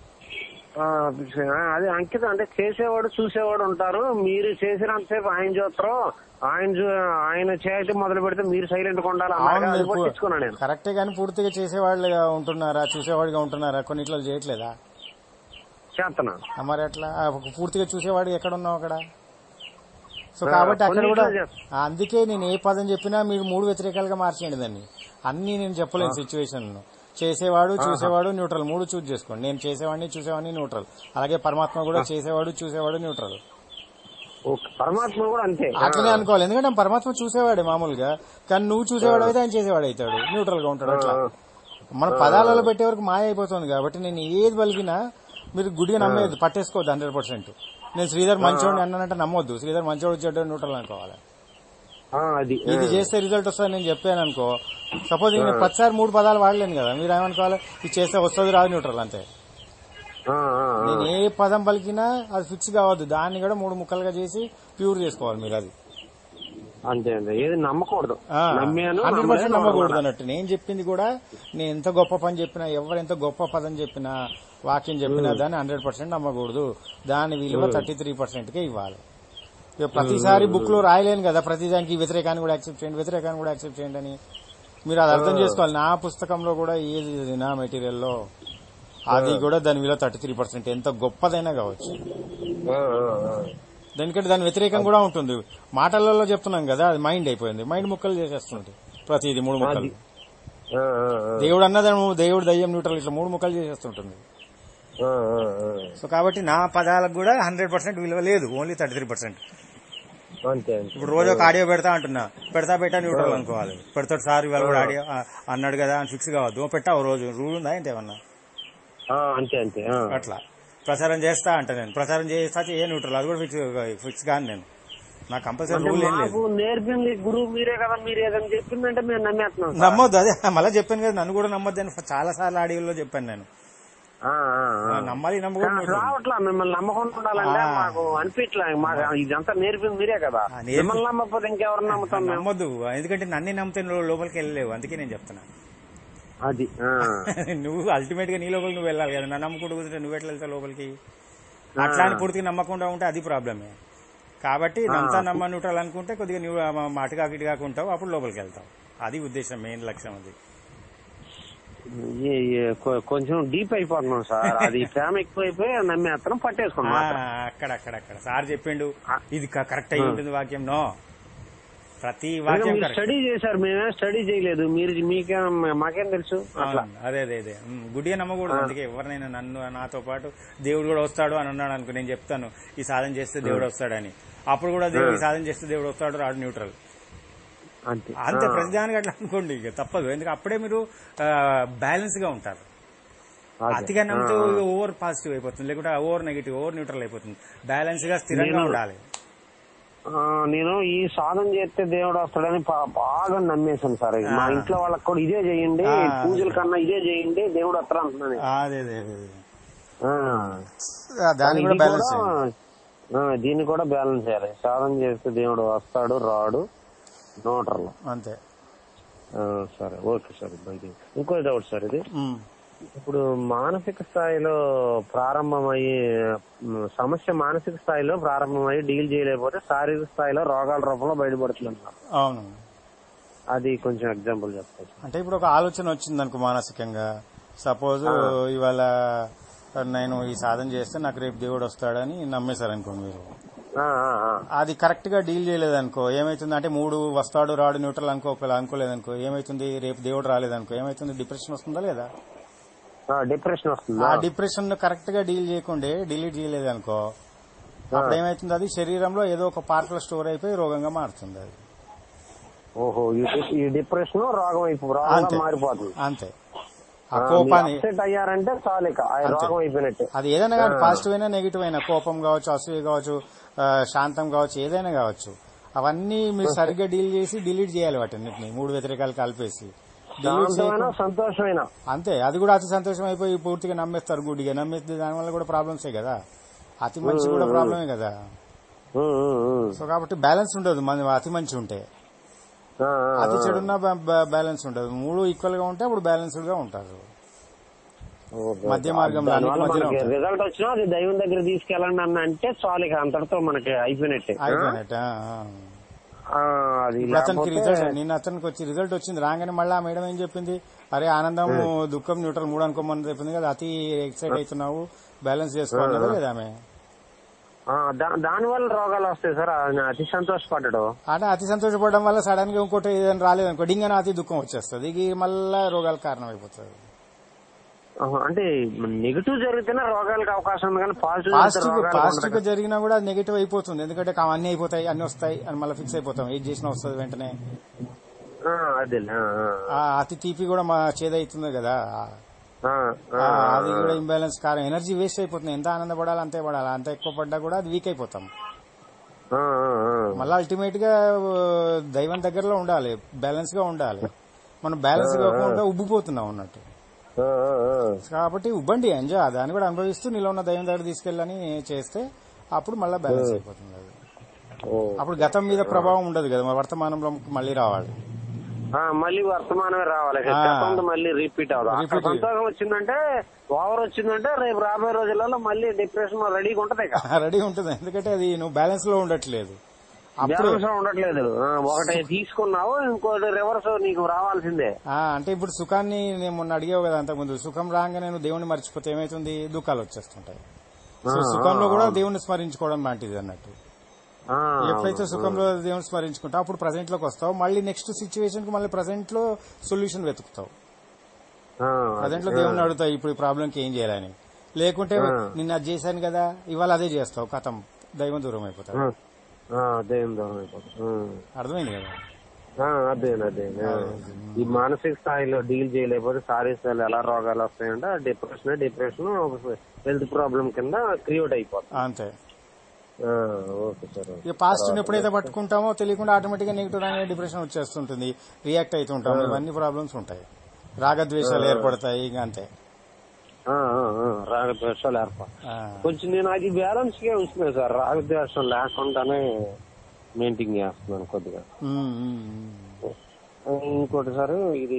అది అంకితం అంటే చేసేవాడు చూసేవాడు ఉంటారు, మీరు చేసినంతసేపు ఆయన చూస్తారు, ఆయన చేయటం మొదలు పెడితే మీరు సైలెంట్ గా ఉండాలి పట్టించుకున్నాను నేను. కరెక్టే కానీ పూర్తిగా చేసేవాళ్ళుగా ఉంటున్నారా, చూసేవాడిగా ఉంటున్నారా, కొన్నిట్లో చేయట్లేదా? చేస్తున్నా మరి అట్లా పూర్తిగా చూసేవాడు ఎక్కడ ఉన్నావు అక్కడ. సో కాబట్టి అక్కడ కూడా అందుకే నేను ఏ పదం చెప్పినా మీరు 3 వ్యతిరేకాలుగా మార్చేయండి దాన్ని. అన్ని నేను చెప్పలేను సిచ్యువేషన్. చేసేవాడు చూసేవాడు న్యూట్రల్ 3 చూజ్ చేసుకోండి. నేను చేసేవాడిని చూసేవాడిని న్యూట్రల్, అలాగే పరమాత్మ కూడా చేసేవాడు చూసేవాడు న్యూట్రల్. పరమాత్మ కూడా అంతే అట్లనే అనుకోవాలి, ఎందుకంటే పరమాత్మ చూసేవాడే మామూలుగా, కానీ నువ్వు చూసేవాడు అయితే ఆయన చేసేవాడు అవుతాడు, న్యూట్రల్ గా ఉంటాడు. అట్లా మన పదాలలో పెట్టే వరకు మాయ అయిపోతుంది. కాబట్టి నేను ఏది పలికినా మీరు గుడిగా నమ్మేది పట్టేసుకోవద్దు 100%. నేను శ్రీధర్ మంచోడిని అన్నానంటే నమ్మొద్దు, శ్రీధర్ మంచోడు చెడ్డ న్యూట్రల్ అనుకోవాలి. ఇది చేస్తే రిజల్ట్ వస్తుంది నేను చెప్పాను అనుకో, సపోజ్ నేను ప్రతిసారి 3 పదాలు వాడలేను కదా, మీరు ఏమనుకోవాలి ఇది చేస్తే వస్తుంది రాదు న్యూట్రల్ అంతే. నేను ఏ పదం పలికినా అది ఫిక్స్ కావద్దు, దాన్ని కూడా 3 ముక్కలుగా చేసి ప్యూర్ చేసుకోవాలి మీరు. అది అంతే అంతే, ఏది నమ్మకూడదు, 100% నమ్మకూడదు అన్నట్టు. నేను చెప్పింది కూడా నేను ఎంత గొప్ప పని చెప్పినా, ఎవరెంత గొప్ప పదం చెప్పినా, వాక్యం చెప్పినా దాన్ని 100% నమ్మకూడదు. దాని విలువ 33%కే ఇవ్వాలి. ప్రతిసారి బుక్ లో రాయలేను కదా ప్రతిదానికి వ్యతిరేకాన్ని కూడా యాక్సెప్ట్ చేయండి, వ్యతిరేకాన్ని కూడా యాక్సెప్ట్ చేయండి అని. మీరు అది అర్థం చేసుకోవాలి. నా పుస్తకంలో కూడా ఏది నా మెటీరియల్లో అది కూడా దాని విలువ 33%, ఎంత గొప్పదైనా కావచ్చు. దానికంటే దాని వ్యతిరేకం కూడా ఉంటుంది. మాటలలో చెప్తున్నాం కదా, అది మైండ్ అయిపోయింది, మైండ్ ముక్కలు చేసేస్తుంది ప్రతిది 3 ముక్కలు. దేవుడు అన్నదేమో దేవుడు దయ్యం న్యూట్రల్ ఇట్లా 3 ముక్కలు చేసేస్తుంటుంది. సో కాబట్టి నా పదాలకు కూడా 100% విలువ లేదు, ఓన్లీ 33%. ఇప్పుడు రోజు ఒక ఆడియో పెడతా అంటున్నా, పెట్టా న్యూట్రల్ అనుకోవాలి. పెడతాడు సార్ ఇవాళ కూడా ఆడియో అన్నాడు కదా అని ఫిక్స్ కావద్దు. పెట్టా రోజు రూల్ ఉందా ఏంటేమన్నా? అంతే అంతే. అట్లా ప్రచారం చేస్తా అంటే నేను ప్రచారం చేస్తా ఏ న్యూట్రల్ అది కూడా ఫిక్స్ కాదు. నేను నాకు కంపల్సరీ రూల్ ఏం లేదు. నేర్పింది గురువు మీరే కదా, మీరు ఏదని చెప్పిందంటే మేము నమ్మేస్తున్నాం. నమ్మొద్దు, అదే మళ్ళీ చెప్పాను కదా, నన్ను కూడా నమ్మొద్దు అని చాలా సార్లు ఆడియోలో చెప్పాను నేను. నమ్మాలి రావట్లా, మిమ్మల్ని నమ్మకుండా ఉండాలంటే మాకు అనిపించలే. మాకు ఇదంతా నేర్పింది మీరే కదా, మిమ్మల్ని నమ్మకపోతే ఇంకెవరు నమ్ముతాం? నమ్మొద్దు, ఎందుకంటే నన్ను నమ్మితే లోపలికి వెళ్ళలేవు. అందుకే నేను చెప్తున్నా. అది నువ్వు అల్టిమేట్ గా నీ లోపలికి నువ్వు వెళ్ళాలి కదా, నన్ను నమ్ముకుంటూ కూర్చుంటే నువ్వు ఎట్లా వెళ్తావు లోపలికి? అట్లా అని పూర్తిగా నమ్మకుండా ఉంటే అది ప్రాబ్లమే. కాబట్టి నమ్మ న్యూట్రల్ అనుకుంటే కొద్దిగా నువ్వు అటుగా ఇటుగా ఉంటావు, అప్పుడు లోపలికి వెళ్తావు. అది ఉద్దేశం, మెయిన్ లక్ష్యం అది. కొంచెం డీప్ అయిపోతున్నాం సార్, అది ప్రేమ ఎక్కువైపోయి నమ్మేస్తాం, పట్టేసుకున్నాం. అక్కడ సార్ చెప్పిండు ఇది కరెక్ట్ అయి ఉంటుంది వాక్యం. నో, ప్రతి వాక్యం స్టడీ చేశారు, మేమే స్టడీ చేయలేదు. మీరు మాకేం తెలుసు? అదే గుడ్డిగా నమ్మకూడదు. అందుకే ఎవరినైనా నన్ను నాతో పాటు దేవుడు కూడా వస్తాడు అని అన్నాడు అనుకో, నేను చెప్తాను ఈ సాధన చేస్తే దేవుడు వస్తాడని, అప్పుడు కూడా దేవుడు ఈ సాధన చేస్తే దేవుడు వస్తాడు రాడు న్యూట్రల్ అంతే. ప్రతిదానికి అట్లా అనుకోండి, ఇక తప్పదు. ఎందుకంటే అప్పుడే మీరు బ్యాలెన్స్ గా ఉంటారు. అతిగా నమ్మితే ఓవర్ పాజిటివ్ అయిపోతుంది, లేకుంటే ఓవర్ నెగిటివ్, ఓవర్ న్యూట్రల్ అయిపోతుంది. బ్యాలెన్స్ గా స్థిరంగా ఉండాలి. నేను ఈ సాధన చేస్తే దేవుడు వస్తాడని బాగా నమ్మేశాను సార్. మా ఇంట్లో వాళ్ళకి కూడా ఇదే చేయండి, పూజల కన్నా ఇదే చేయండి, దేవుడు వస్తాడు అంటున్నాను. దీన్ని కూడా బ్యాలెన్స్ చేయాలి. సాధన చేస్తే దేవుడు వస్తాడు రాడు న్యూట్రల్ అంతే. సరే, ఓకే సార్. ఇంకో డౌట్ సార్, ఇది ఇప్పుడు మానసిక స్థాయిలో ప్రారంభమయ్యి సమస్య మానసిక స్థాయిలో ప్రారంభమయ్యి డీల్ చేయలేకపోతే శారీరక స్థాయిలో రోగాల రూపంలో బయటపడుతున్నారు. అవును, అది కొంచెం ఎగ్జాంపుల్ చెప్తాను. అంటే ఇప్పుడు ఒక ఆలోచన వచ్చింది అనుకో మానసికంగా, సపోజ్ ఇవాళ నేను ఈ సాధన చేస్తే నాకు రేపు దేవుడు వస్తాడని నమ్మేశారనుకో మీరు, అది కరెక్ట్ గా డీల్ చేయలేదనుకో ఏమైతుంది అంటే 3 వస్తాడు రాడు న్యూట్రల్ అనుకోలేదనుకో ఏమైతుంది, రేపు దేవుడు రాలేదనుకో ఏమైతుంది, డిప్రెషన్ వస్తుందా లేదా? డిప్రెషన్ వస్తుంది. ఆ డిప్రెషన్ కరెక్ట్ గా డీల్ చేయకుండా డిలీట్ చేయలేదనుకో అప్పుడు ఏమైతుంది, అది శరీరంలో ఏదో ఒక పార్ట్ లో స్టోర్ అయిపోయి రోగంగా మారుతుంది అది. ఓహో, ఈ డిప్రెషన్ రోగంగా మారిపోతుంది. అంతే. ఆ కోపాన్ని అయ్యారంటే చాలు, ఇక రోగం అయిపోయినట్టే. అది ఏదైనా కానీ పాజిటివ్ అయినా నెగిటివ్ అయినా, కోపం కావచ్చు, అసూయ కావచ్చు, శాంతం కావచ్చు, ఏదైనా కావచ్చు, అవన్నీ మీరు సరిగ్గా డీల్ చేసి డిలీట్ చేయాలి వాటిన్నిటిని, 3 వ్యతిరేకాలు కలిపేసి. సంతోషమైన అంతే. అది కూడా అతి సంతోషం అయిపోయి పూర్తిగా నమ్మేస్తారు, గుడ్డిగా నమ్మేస్తే దానివల్ల కూడా ప్రాబ్లమ్సే కదా. అతి మంచి కూడా ప్రాబ్లమే కదా. సో కాబట్టి బ్యాలెన్స్ ఉండదు, మన అతి మంచి ఉంటే. అతి చెడున్నా బ్యాలెన్స్ ఉండదు. 3 ఈక్వల్ గా ఉంటే అప్పుడు బ్యాలెన్స్డ్ గా ఉంటారు. మధ్య మార్గంలో రిజల్ట్ వచ్చినా అది దైవం దగ్గర తీసుకెళ్ళండి అన్న అంటే చాలు, ఇక అంతటితో మనకి అయిపోయినట్టే. అతనికి రిజల్ట్, నిన్న అతనికి వచ్చి రిజల్ట్ వచ్చింది. రాగానే మళ్ళీ ఆ మేడం ఏం చెప్పింది, అరే ఆనందం దుఃఖం న్యూట్రల్ 3 అనుకోమని చెప్పింది కదా, అతి ఎక్సైట్ అవుతున్నావు, బ్యాలెన్స్ చేసుకోవాలి లేదా ఆమె. దాని వల్ల రోగాలు వస్తాయి సార్, అతి సంతోషపడ్డాడు. అంటే అతి సంతోషపడడం వల్ల సడన్ గా ఇంకోటి ఏదైనా రాలేదనుకో, డింగన అతి దుఃఖం వచ్చేస్తుంది, ఇది మళ్ళా రోగాల కారణం అయిపోతుంది. అంటే నెగిటివ్ జరిగితేనే రోగాలకు అవకాశం ఉంది, కానీ పాజిటివ్ గా జరిగినా కూడా నెగిటివ్ అయిపోతుంది. ఎందుకంటే అన్ని అయిపోతాయి, అన్ని వస్తాయి అని మళ్ళీ ఫిక్స్ అయిపోతాం, ఏది చేసినా వస్తుంది వెంటనే. అతి తీపి కూడా మా చేదవుతుంది కదా, అది కూడా ఇంబ్యాలెన్స్ కారణం. ఎనర్జీ వేస్ట్ అయిపోతుంది, ఎంత ఆనందపడాలి అంతే పడాలి, అంత ఎక్కువ పడ్డా కూడా అది వీక్ అయిపోతాం. మళ్ళీ అల్టిమేట్ గా దైవం దగ్గరలో ఉండాలి, బ్యాలెన్స్ గా ఉండాలి. మనం బ్యాలెన్స్ కాకుండా ఉబ్బిపోతున్నాం అన్నట్టు. కాబట్టి ఉబ్బండి, ఎంజాయ్, దాన్ని కూడా అనుభవిస్తూ నీలో ఉన్న దైవం దగ్గర తీసుకెళ్ళని చేస్తే అప్పుడు మళ్ళీ బ్యాలెన్స్ అయిపోతుంది. అది అప్పుడు గతం మీద ప్రభావం ఉండదు కదా, వర్తమానంలో మళ్ళీ రావాలి, మళ్ళీ వర్తమానమే రావాలి, మళ్ళీ రిపీట్ అవ్వాలి. సంతోషం వచ్చిందంటే, ఓవర్ వచ్చిందంటే రేపు రాబోయే రోజులలో మళ్ళీ డిప్రెషన్ రెడీగా ఉంటది, రెడీగా ఉంటుంది. ఎందుకంటే అది నువ్వు బ్యాలెన్స్ లో ఉండట్లేదు, ఉండట్లేదు. ఒకటి తీసుకున్నావు, ఇంకోటి రివర్స్ నీకు రావాల్సిందే. అంటే ఇప్పుడు సుఖాన్ని నేను మొన్న అడిగావు కదా అంతకుముందు, సుఖం రాగానే నువ్వు దేవుణ్ణి మర్చిపోతే ఏమైతుంది, దుఃఖాలు వచ్చేస్తుంటాయి. సో సుఖంలో కూడా దేవుణ్ణి స్మరించుకోవడం లాంటిది అన్నట్టు. ఎప్పుడైతే సుఖంలో దేవుని స్మరించుకుంటావు అప్పుడు ప్రజెంట్ లోకి వస్తావు, మళ్ళీ నెక్స్ట్ సిచ్యువేషన్ కి మళ్ళీ ప్రజెంట్ లో సొల్యూషన్ వెతుకుతావు. ప్రజెంట్ లో దేవుణ్ణి అడుగుతావు ఇప్పుడు ఈ ప్రాబ్లం కి ఏం చేయాలని. లేకుంటే నిన్న అది చేశాను కదా ఇవాళ అదే చేస్తావు, కథం దైవం దూరం అయిపోతావు. అర్థమైంది కదా. అదే ఈ మానసిక స్థాయిలో డీల్ చేయలేకపోతే శారీరక స్థాయిలో ఎలా రోగాలు వస్తాయంటే డిప్రెషన్ హెల్త్ ప్రాబ్లం కింద క్రియేట్ అయిపోతుంది. అంతే. ఇక పాజిటివ్ ఎప్పుడైతే పట్టుకుంటామో తెలియకుండా ఆటోమేటిక్ గా నెగిటివ్ అనే డిప్రెషన్ వచ్చేస్తుంటుంది, రియాక్ట్ అవుతుంటాం, ఇవన్నీ ప్రాబ్లమ్స్ ఉంటాయి, రాగద్వేషాలు ఏర్పడతాయి. ఇంకా అంతే, రాగద్వేషాలు కొంచెం నేను అది బ్యాలెన్స్ గా ఉంచుతున్నాను సార్, రాగద్వేషం లేకుండానే మెయింటైన్ చేస్తున్నాను కొద్దిగా. ఇంకోటి సార్, ఇది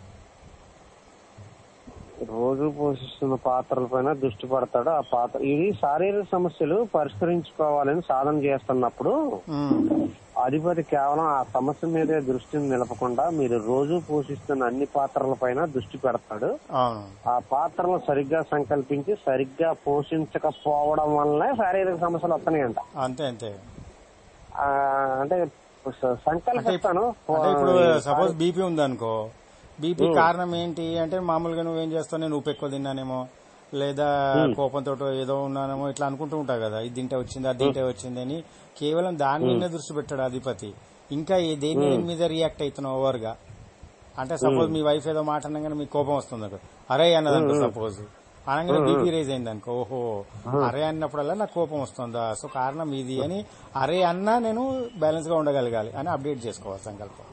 రోజు పోషిస్తున్న పాత్రల పైన దృష్టి పడతాడు. ఆ పాత్ర ఇది శారీరక సమస్యలు పరిష్కరించుకోవాలని సాధన చేస్తున్నప్పుడు అధిపతి కేవలం ఆ సమస్య మీదే దృష్టిని నిలపకుండా మీరు రోజు పోషిస్తున్న అన్ని పాత్రల పైన దృష్టి పెడతాడు. ఆ పాత్రలను సరిగ్గా సంకల్పించి సరిగ్గా పోషించకపోవడం వల్లనే శారీరక సమస్యలు వస్తున్నాయంట. అంతే అంతే. అంటే సంకల్పిస్తాను. ఇప్పుడు సపోజ్ బీపీ ఉందనుకో, బీపీ కారణం ఏంటి అంటే మామూలుగా నువ్వేం చేస్తావు, నేను ఉప్పు ఎక్కువ తిన్నానేమో, లేదా కోపంతో ఏదో ఉన్నానేమో, ఇట్లా అనుకుంటూ ఉంటావు కదా, ఇది తింటే వచ్చింది అది తింటే వచ్చింది అని. కేవలం దాని మీదనే దృష్టి పెట్టాడు అధిపతి. ఇంకా దేని మీద రియాక్ట్ అవుతున్నావు ఓవర్ గా అంటే, సపోజ్ మీ వైఫ్ ఏదో మాట అనగానే మీకు కోపం వస్తుంది అనుకో, అరే అన్నదనుకో, సపోజ్ అనగానే బీపీ రైజ్ అయింది అనుకో, ఓహో అరే అన్నప్పుడల్లా నాకు కోపం వస్తుందా, సో కారణం ఇది అని అరే అన్నా నేను బ్యాలెన్స్ గా ఉండగలగాలి అని అప్డేట్ చేసుకోవాలి సంకల్పం.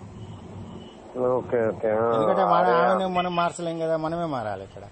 ఎందుకంటే మనం మార్చలేం కదా, మనమే మారాలి ఇక్కడ.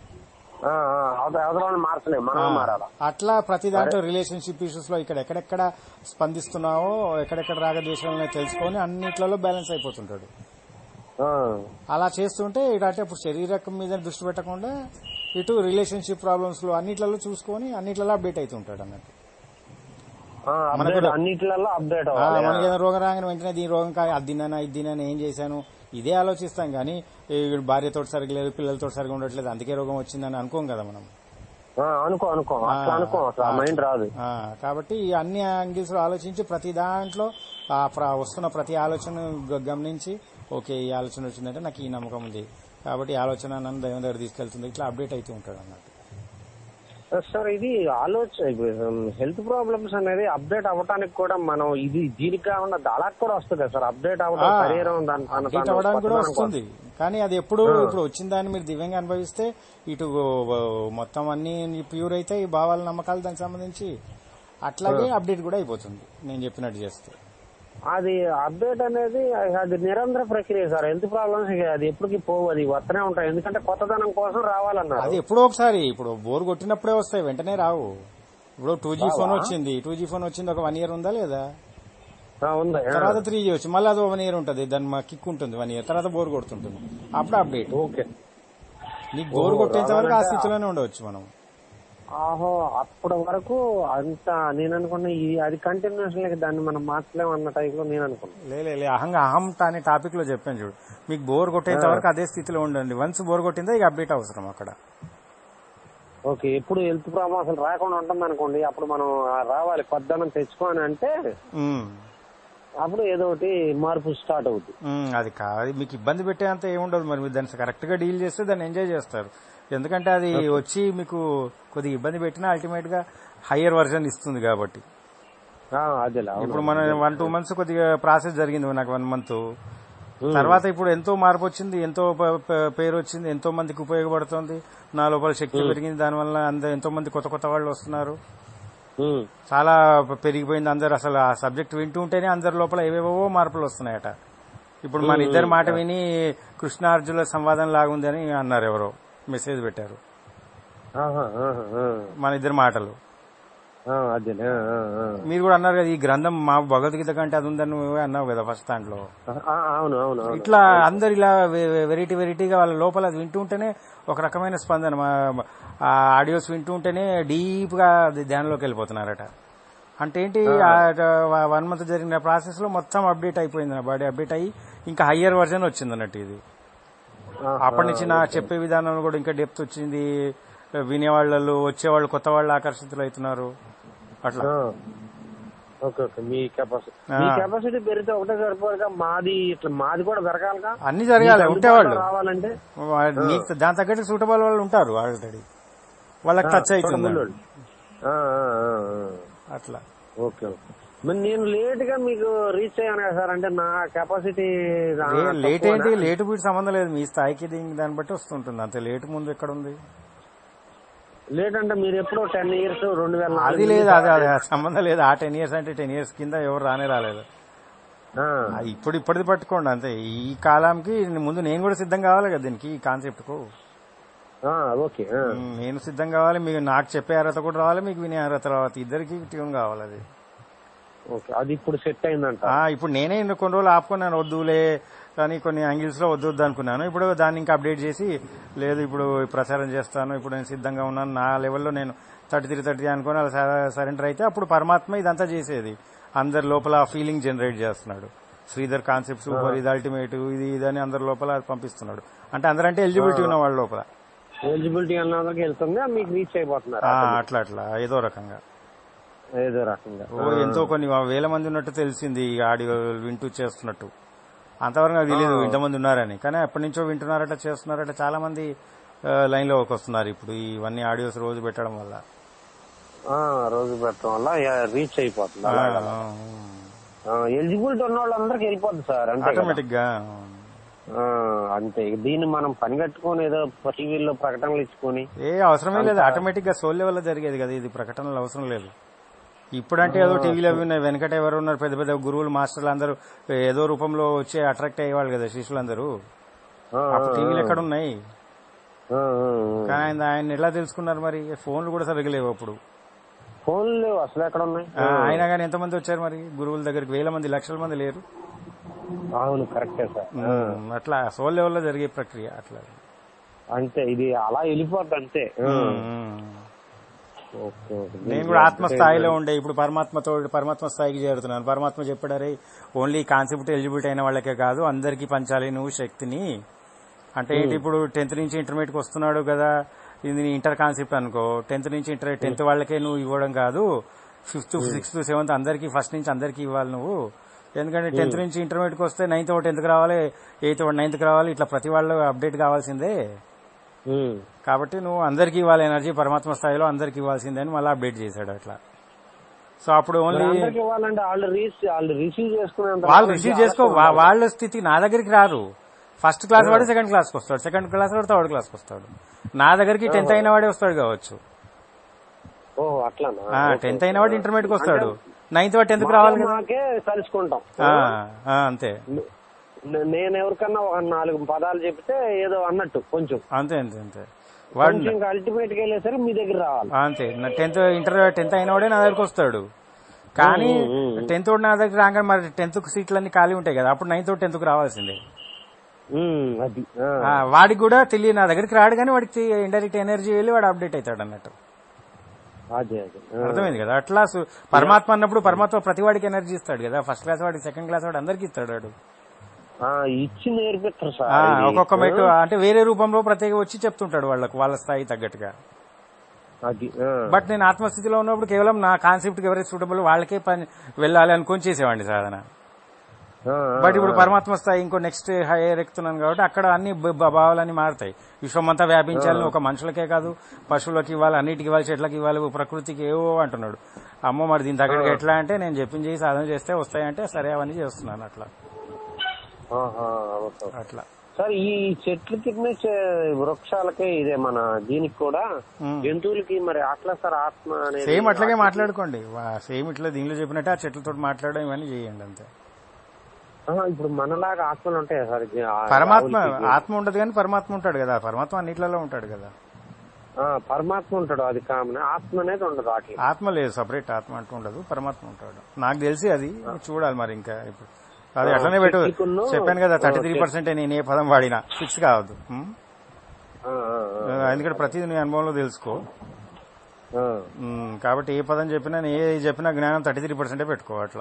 అట్లా ప్రతి దాంట్లో రిలేషన్షిప్ ఇష్యూస్ లో ఇక్కడ ఎక్కడెక్కడ స్పందిస్తున్నావో, ఎక్కడెక్కడ రాగద్వేషాలను తెలుసుకొని అన్నిట్లలో బ్యాలెన్స్ అయిపోతుంటాడు. అలా చేస్తుంటే అంటే ఇప్పుడు శరీరం మీద దృష్టి పెట్టకుండా ఇటు రిలేషన్షిప్ ప్రాబ్లమ్స్ లో అన్నిట్లలో చూసుకొని అన్నిట్లలో అప్డేట్ అవుతుంటాడు అన్నట్టు. మనకి ఏదైనా రోగం రాగానే వెంటనే దీని రోగం కాదు, అది తిన్నానా ఇది తిన్నానా ఏం చేశాను ఇదే ఆలోచిస్తాం కానీ భార్యతో సరిగ్గా లేదు, పిల్లలతో సరిగ్గా ఉండట్లేదు అందుకే రోగం వచ్చిందని అనుకోం కదా మనం. కాబట్టి అన్ని యాంగిల్స్ లో ఆలోచించి ప్రతి దాంట్లో వస్తున్న ప్రతి ఆలోచన గమనించి, ఓకే ఈ ఆలోచన వచ్చిందంటే నాకు ఈ నమ్మకం ఉంది కాబట్టి ఈ ఆలోచన నన్ను దైవం దగ్గర తీసుకెళ్తుంది, ఇట్లా అప్డేట్ అవుతూ ఉంటాడు అన్నట్టు. సార్ ఇది హెల్త్ ప్రాబ్లమ్స్ అనేది అప్డేట్ అవ్వడానికి కూడా మనం దీనికి కాకుండా అలా కూడా వస్తుంది సార్, అప్డేట్ అవ్వడం శరీరం అప్డేట్ అవ్వడానికి కూడా వస్తుంది. కానీ అది ఎప్పుడు ఇప్పుడు వచ్చిన దాన్ని మీరు దివ్యంగా అనుభవిస్తే ఇటు మొత్తం అన్ని ప్యూర్ అయితే ఈ భావాల నమ్మకాలు దానికి సంబంధించి అట్లాగే అప్డేట్ కూడా అయిపోతుంది నేను చెప్పినట్టు చేస్తే. అది అప్డేట్ అనేది అది నిరంతర ప్రక్రియ సార్. హెల్త్ ప్రాబ్లమ్స్ అది ఎప్పటికీ పోవు, అది వస్తూనే ఉంటాయి. ఎందుకంటే కొత్తదనం కోసం రావాలన్నారు. అది ఎప్పుడో ఒకసారి, ఇప్పుడు బోర్ కొట్టినప్పుడే వస్తాయి, వెంటనే రావు. ఇప్పుడు 2G ఫోన్ వచ్చింది, 2G ఫోన్ వచ్చింది ఒక 1 year ఉందా లేదా, ఉంది. తర్వాత 3G వచ్చి మళ్ళీ అది 1 year ఉంటుంది, దాని మా కిక్ ఉంటుంది 1 year, తర్వాత బోర్ కొడుతుంటుంది, అప్పుడు అప్డేట్. ఓకే, నీకు బోర్ కొట్టేంత వరకు ఆ స్థితిలోనే ఉండవచ్చు మనం. ఆహో, అప్పటి వరకు అంత నేను అనుకున్నా అది కంటిన్యూషన్ దాన్ని మనం మార్చలేము అన్న టైప్ లో నేను అనుకున్నా. లే అహం అనే టాపిక్ లో చెప్పాను చూడు, మీకు బోర్ కొట్టేంత వరకు అదే స్థితిలో ఉండండి. వన్స్ బోర్ కొట్టిందా ఇక అప్డేట్ అవసరం అక్కడ. ఓకే, ఎప్పుడు హెల్త్ ప్రాబ్లమ్ అసలు రాకుండా ఉంటుంది అనుకోండి, అప్పుడు మనం రావాలి కొత్తదనం తెచ్చుకోని అంటే అప్పుడు ఏదో ఒకటి మార్పు స్టార్ట్ అవుతుంది. అది కాదు, మీకు ఇబ్బంది పెట్టేంత ఏముండదు. మరి మీరు దాన్ని కరెక్ట్ గా డీల్ చేస్తే దాన్ని ఎంజాయ్ చేస్తారు. ఎందుకంటే అది వచ్చి మీకు కొద్దిగా ఇబ్బంది పెట్టినా అల్టిమేట్ గా హయ్యర్ వర్జన్ ఇస్తుంది కాబట్టి. ఇప్పుడు మన 1-2 months కొద్దిగా ప్రాసెస్ జరిగింది, నాకు 1 month తర్వాత ఇప్పుడు ఎంతో మార్పు వచ్చింది, ఎంతో పేరు వచ్చింది, ఎంతో మందికి ఉపయోగపడుతుంది, నా లోపల శక్తి పెరిగింది, దానివల్ల ఎంతో మంది కొత్త కొత్త వాళ్ళు వస్తున్నారు, చాలా పెరిగిపోయింది. అందరు అసలు ఆ సబ్జెక్ట్ వింటూ ఉంటేనే అందరి లోపల ఏవేవో మార్పులు వస్తున్నాయట. ఇప్పుడు మన ఇద్దరి మాట విని కృష్ణార్జునుల సంవాదం లాగుంది అని అన్నారు, ఎవరో మెసేజ్ పెట్టారు, మన ఇద్దరు మాటలు. మీరు కూడా అన్నారు కదా ఈ గ్రంథం మా భగవద్గీత కంటే అది ఉందని నువ్వే అన్నావు కదా ఫస్ట్ దాంట్లో. ఇట్లా అందరు ఇలా వెరైటీగా వాళ్ళ లోపల అది వింటూ ఉంటేనే ఒక రకమైన స్పందన, ఆ ఆడియోస్ వింటూ ఉంటేనే డీప్ గా ధ్యానంలోకి వెళ్ళిపోతున్నారట. అంటే ఏంటి, 1 month జరిగిన ప్రాసెస్ లో మొత్తం అప్డేట్ అయిపోయింది, నా బాడీ అప్డేట్ అయ్యి ఇంకా హయ్యర్ వర్జన్ వచ్చింది అన్నట్టు. ఇది అప్పటి నుంచి నా చెప్పే విధానంలో కూడా ఇంకా డెప్త్ వచ్చింది, వినేవాళ్ళు వచ్చేవాళ్ళు కొత్త వాళ్ళు ఆకర్షితులు అవుతున్నారు. అట్లా మీ కెపాసిటీ పెరిగితే ఒకటే సరిపోదుగా, మాది కూడా జరగాలిగా, అన్ని జరగాలి. ఉంటేవాళ్ళు రావాలంటే దాని తగ్గట్టు సూటబుల్ వాళ్ళు ఉంటారు ఆల్రెడీ, వాళ్ళకి టచ్ అవుతుంది అట్లా. ఓకే ఓకే, మరి నేను లేట్ గా మీకు రీచ్ అయ్యాను కదా సార్, అంటే నా కెపాసిటీ లేట్ ఏంటి, లేటు వీటి సంబంధం లేదు, మీ స్థాయికి దాన్ని బట్టి వస్తుంటుంది అంతే. లేటు ముందు ఎక్కడ ఉంది, లేట్ అంటే మీరు ఎప్పుడో 10 years 2004 అది లేదు, అది సంబంధం లేదు. ఆ 10 years అంటే 10 years కింద ఎవరు రాలేదు. ఇప్పటిది పట్టుకోండి అంతే. ఈ కాలంకి ముందు నేను కూడా సిద్ధం కావాలి కదా దీనికి, ఈ కాన్సెప్ట్ కు. ఓకే, నేను సిద్ధం కావాలి, మీకు నాకు చెప్పే అర్హత కూడా రావాలి, మీకు వినే అర్హత రావాలి, ఇద్దరికి ట్యూన్ కావాలి. అది ఓకే, అది ఇప్పుడు సెట్ అయిందంట. ఇప్పుడు నేనే కొన్ని రోజులు ఆపుకున్నాను, వద్దులే కానీ కొన్ని యాంగిల్స్ లో వద్దు అనుకున్నాను. ఇప్పుడు దాన్ని ఇంకా అప్డేట్ చేసి లేదు ఇప్పుడు ప్రచారం చేస్తాను, ఇప్పుడు నేను సిద్ధంగా ఉన్నాను, నా లెవెల్లో నేను 33 అనుకుని అలా సరెండర్ అయితే అప్పుడు పరమాత్మ ఇదంతా చేసేది. అందరి లోపల ఫీలింగ్ జనరేట్ చేస్తున్నాడు. శ్రీధర్ కాన్సెప్ట్ సూపర్, ఇది అల్టిమేట్, ఇది అందరి లోపల పంపిస్తున్నాడు. అంటే అందరంటే ఎలిజిబిలిటీ ఉన్న వాళ్ళ లోపల ఎలిజిబిలిటీ అన్నదరికి వెళ్తుంది, మీకు రీచ్ అయిపోతున్నారు అట్లా ఏదో రకంగా. ఎంతో కొన్ని వేల మంది ఉన్నట్టు తెలిసింది ఆడియో వింటూ చేస్తున్నట్టు. అంతవరకు నాకు తెలియదు ఇంతమంది ఉన్నారని, కానీ ఎప్పటి నుంచో వింటున్నారట, చేస్తున్నారట. చాలా మంది లైన్ లోకి వస్తున్నారు ఇప్పుడు ఇవన్నీ ఆడియోస్ రోజు పెట్టడం వల్ల. రీచ్ అయిపోతుంది. ఎలిజిబిలిటీ ఉన్న వాళ్ళందరికి వెళ్ళిపోతుంది సార్, అంటే ఆటోమేటిక్ గా. అంతే, దీన్ని మనం పని కట్టుకుని ఏదో టీవీలో ప్రకటనలు ఇచ్చుకొని అవసరమే లేదు. ఆటోమేటిక్ గా సోల్ లెవెల్ జరిగేది కదా ఇది, ప్రకటనలు అవసరం లేదు. ఇప్పుడంటే ఏదో టీవీలో అవి ఉన్నాయి, వెనకట ఎవరు ఉన్నారు, పెద్ద పెద్ద గురువులు మాస్టర్లు అందరూ ఏదో రూపంలో వచ్చి అట్రాక్ట్ అయ్యేవాళ్ళు కదా శిష్యులందరూ. అప్పుడు టీవీలు ఎక్కడ ఉన్నాయి, కానీ ఆయన ఎలా తెలుసుకున్నారు మరి? ఫోన్లు కూడా సరిగ్గా లేవు అప్పుడు, ఫోన్లు లేవు అసలు, ఎక్కడ ఉన్నాయి? అయినా కానీ ఎంతమంది వచ్చారు మరి గురువుల దగ్గరికి? వేల మంది, లక్షల మంది లేరు. అవును, కరెక్టే సార్. అట్లా సోల్ లెవెల్లో జరిగే ప్రక్రియ అట్లా, అంతే. ఇది అలా వెళ్ళిపోద్ది అంతే. నేను కూడా ఆత్మస్థాయిలో ఉండే ఇప్పుడు పరమాత్మ స్థాయికి చేరుతున్నాను. పరమాత్మ చెప్పాడరే ఓన్లీ కాన్సెప్ట్ ఎలిజిబిలిటీ అయిన వాళ్ళకే కాదు, అందరికీ పంచాలి నువ్వు శక్తిని. అంటే ఏంటి, ఇప్పుడు 10th నుంచి ఇంటర్మీడియట్కి వస్తున్నాడు కదా, ఇది ఇంటర్ కాన్సెప్ట్ అనుకో. 10th నుంచి 10th వాళ్ళకే నువ్వు ఇవ్వడం కాదు, 5th, 6th, 7th అందరికీ, ఫస్ట్ నుంచి అందరికీ ఇవ్వాలి నువ్వు. ఎందుకంటే 10th నుంచి ఇంటర్మీడియట్కి వస్తే 9th 10th రావాలి, 8th 9th రావాలి, ఇట్లా ప్రతి వాళ్ళు అప్డేట్ కావాల్సిందే. కాబట్టి నువ్వు అందరికి ఇవ్వాలి ఎనర్జీ, పరమాత్మ స్థాయిలో అందరికి ఇవ్వాల్సిందే అని మళ్ళీ అప్డేట్ చేశాడు అట్లా. సో అప్పుడు ఓన్లీ వాళ్ళు రిసీవ్ చేసుకో, వాళ్ళ స్థితి నా దగ్గరికి రారు. ఫస్ట్ క్లాస్ వాడు సెకండ్ క్లాస్కి వస్తాడు, సెకండ్ క్లాస్ వాడు థర్డ్ క్లాస్కి వస్తాడు. నా దగ్గరికి 10th అయిన వాడే వస్తాడు కావచ్చు. 10th అయిన వాడు ఇంటర్మీడియట్కి వస్తాడు, 9th వాడు 10th రావాలి కదా. కలుసుకుంటాం అంతే. నేను ఎవరికన్నా ఒక 4 పదాలు చెప్తే ఏదో అన్నట్టు కొంచెం అంతే అంతే అంతే. వాడు అల్టిమేట్ గా వెళ్ళేసరికి మీ దగ్గర రావాలి అంతే. 10th అయిన వాడే నా దగ్గరకు వస్తాడు. కానీ 10th వాడు నా దగ్గర రాగానే మరి 10th సీట్లన్నీ ఖాళీ ఉంటాయి కదా, అప్పుడు 9th వాడు 10th రావాల్సిందే. వాడికి కూడా తెలియదు, నా దగ్గరికి రాడు కానీ వాడికి ఇండైరెక్ట్ ఎనర్జీ వెళ్ళి వాడు అప్డేట్ అవుతాడు అన్నట్టు. అర్థమైంది కదా. అట్లా పరమాత్మ అన్నప్పుడు పరమాత్మ ప్రతి వాడికి ఎనర్జీ ఇస్తాడు కదా. ఫస్ట్ క్లాస్ వాడికి, సెకండ్ క్లాస్ వాడు అందరికి ఇస్తాడు. వాడు ఇచ్చి నేర్పిస్తారు ఒక్కొక్క మెట్టు అంటే వేరే రూపంలో ప్రత్యేక వచ్చి చెప్తుంటాడు వాళ్ళకు, వాళ్ళ స్థాయి తగ్గట్టుగా. బట్ నేను ఆత్మస్థితిలో ఉన్నప్పుడు కేవలం నా కాన్సెప్ట్ ఎవరైతే సూటబుల్ వాళ్ళకే పని వెళ్ళాలి అనుకొని చేసేవాడిని సాధన. బట్ ఇప్పుడు పరమాత్మ స్థాయి ఇంకో నెక్స్ట్ హైయర్ ఎక్కుతున్నాను కాబట్టి అక్కడ అన్ని భావాలన్నీ మారుతాయి. విశ్వమంతా వ్యాపించాలని ఒక మనుషులకే కాదు, పశువులకు ఇవ్వాలి, అన్నిటికి ఇవ్వాలి, చెట్లకి ఇవ్వాలి, ప్రకృతికి ఏవో అంటున్నాడు. అమ్మో మరి దీని తగ్గట్టుగా ఎట్లా అంటే నేను చెప్పింది సాధన చేస్తే వస్తాయంటే సరే అవన్నీ చేస్తున్నాను అట్లా అట్లా. సార్ ఈ చెట్లకి వృక్షాలకే ఇదే మన దీనికి కూడా జంతువులకి మరి అట్లా సార్ ఆత్మ అనేది సేమ్ అట్లాగే మాట్లాడుకోండి. సేమ్ ఇట్లా దీనిలో చెప్పినట్టే ఆ చెట్లతో మాట్లాడడం ఇవన్నీ చేయండి అంతే. ఇప్పుడు మనలాగా ఆత్మలు ఉంటాయి సార్? పరమాత్మ ఆత్మ ఉండదు కానీ పరమాత్మ ఉంటాడు కదా. పరమాత్మ అన్నిట్లలో ఉంటాడు కదా. పరమాత్మ ఉంటాడు, అది కామన్. ఆత్మ అనేది ఉండదు. ఆత్మ లేదు, సపరేట్ ఆత్మ అంటూ ఉండదు, పరమాత్మ ఉంటాడు. నాకు తెలిసి అది చూడాలి మరి. ఇంకా ఇప్పుడు అది అట్లనే పెట్టు. చెప్పాను కదా 33% నేను ఏ పదం వాడినా ఫిక్స్ కావద్దు. ఎందుకంటే ప్రతిదీ నీ అనుభవంలో తెలుసుకో. కాబట్టి ఏ పదం చెప్పినా ఏ చెప్పినా జ్ఞానం 33% పెట్టుకో. అట్లా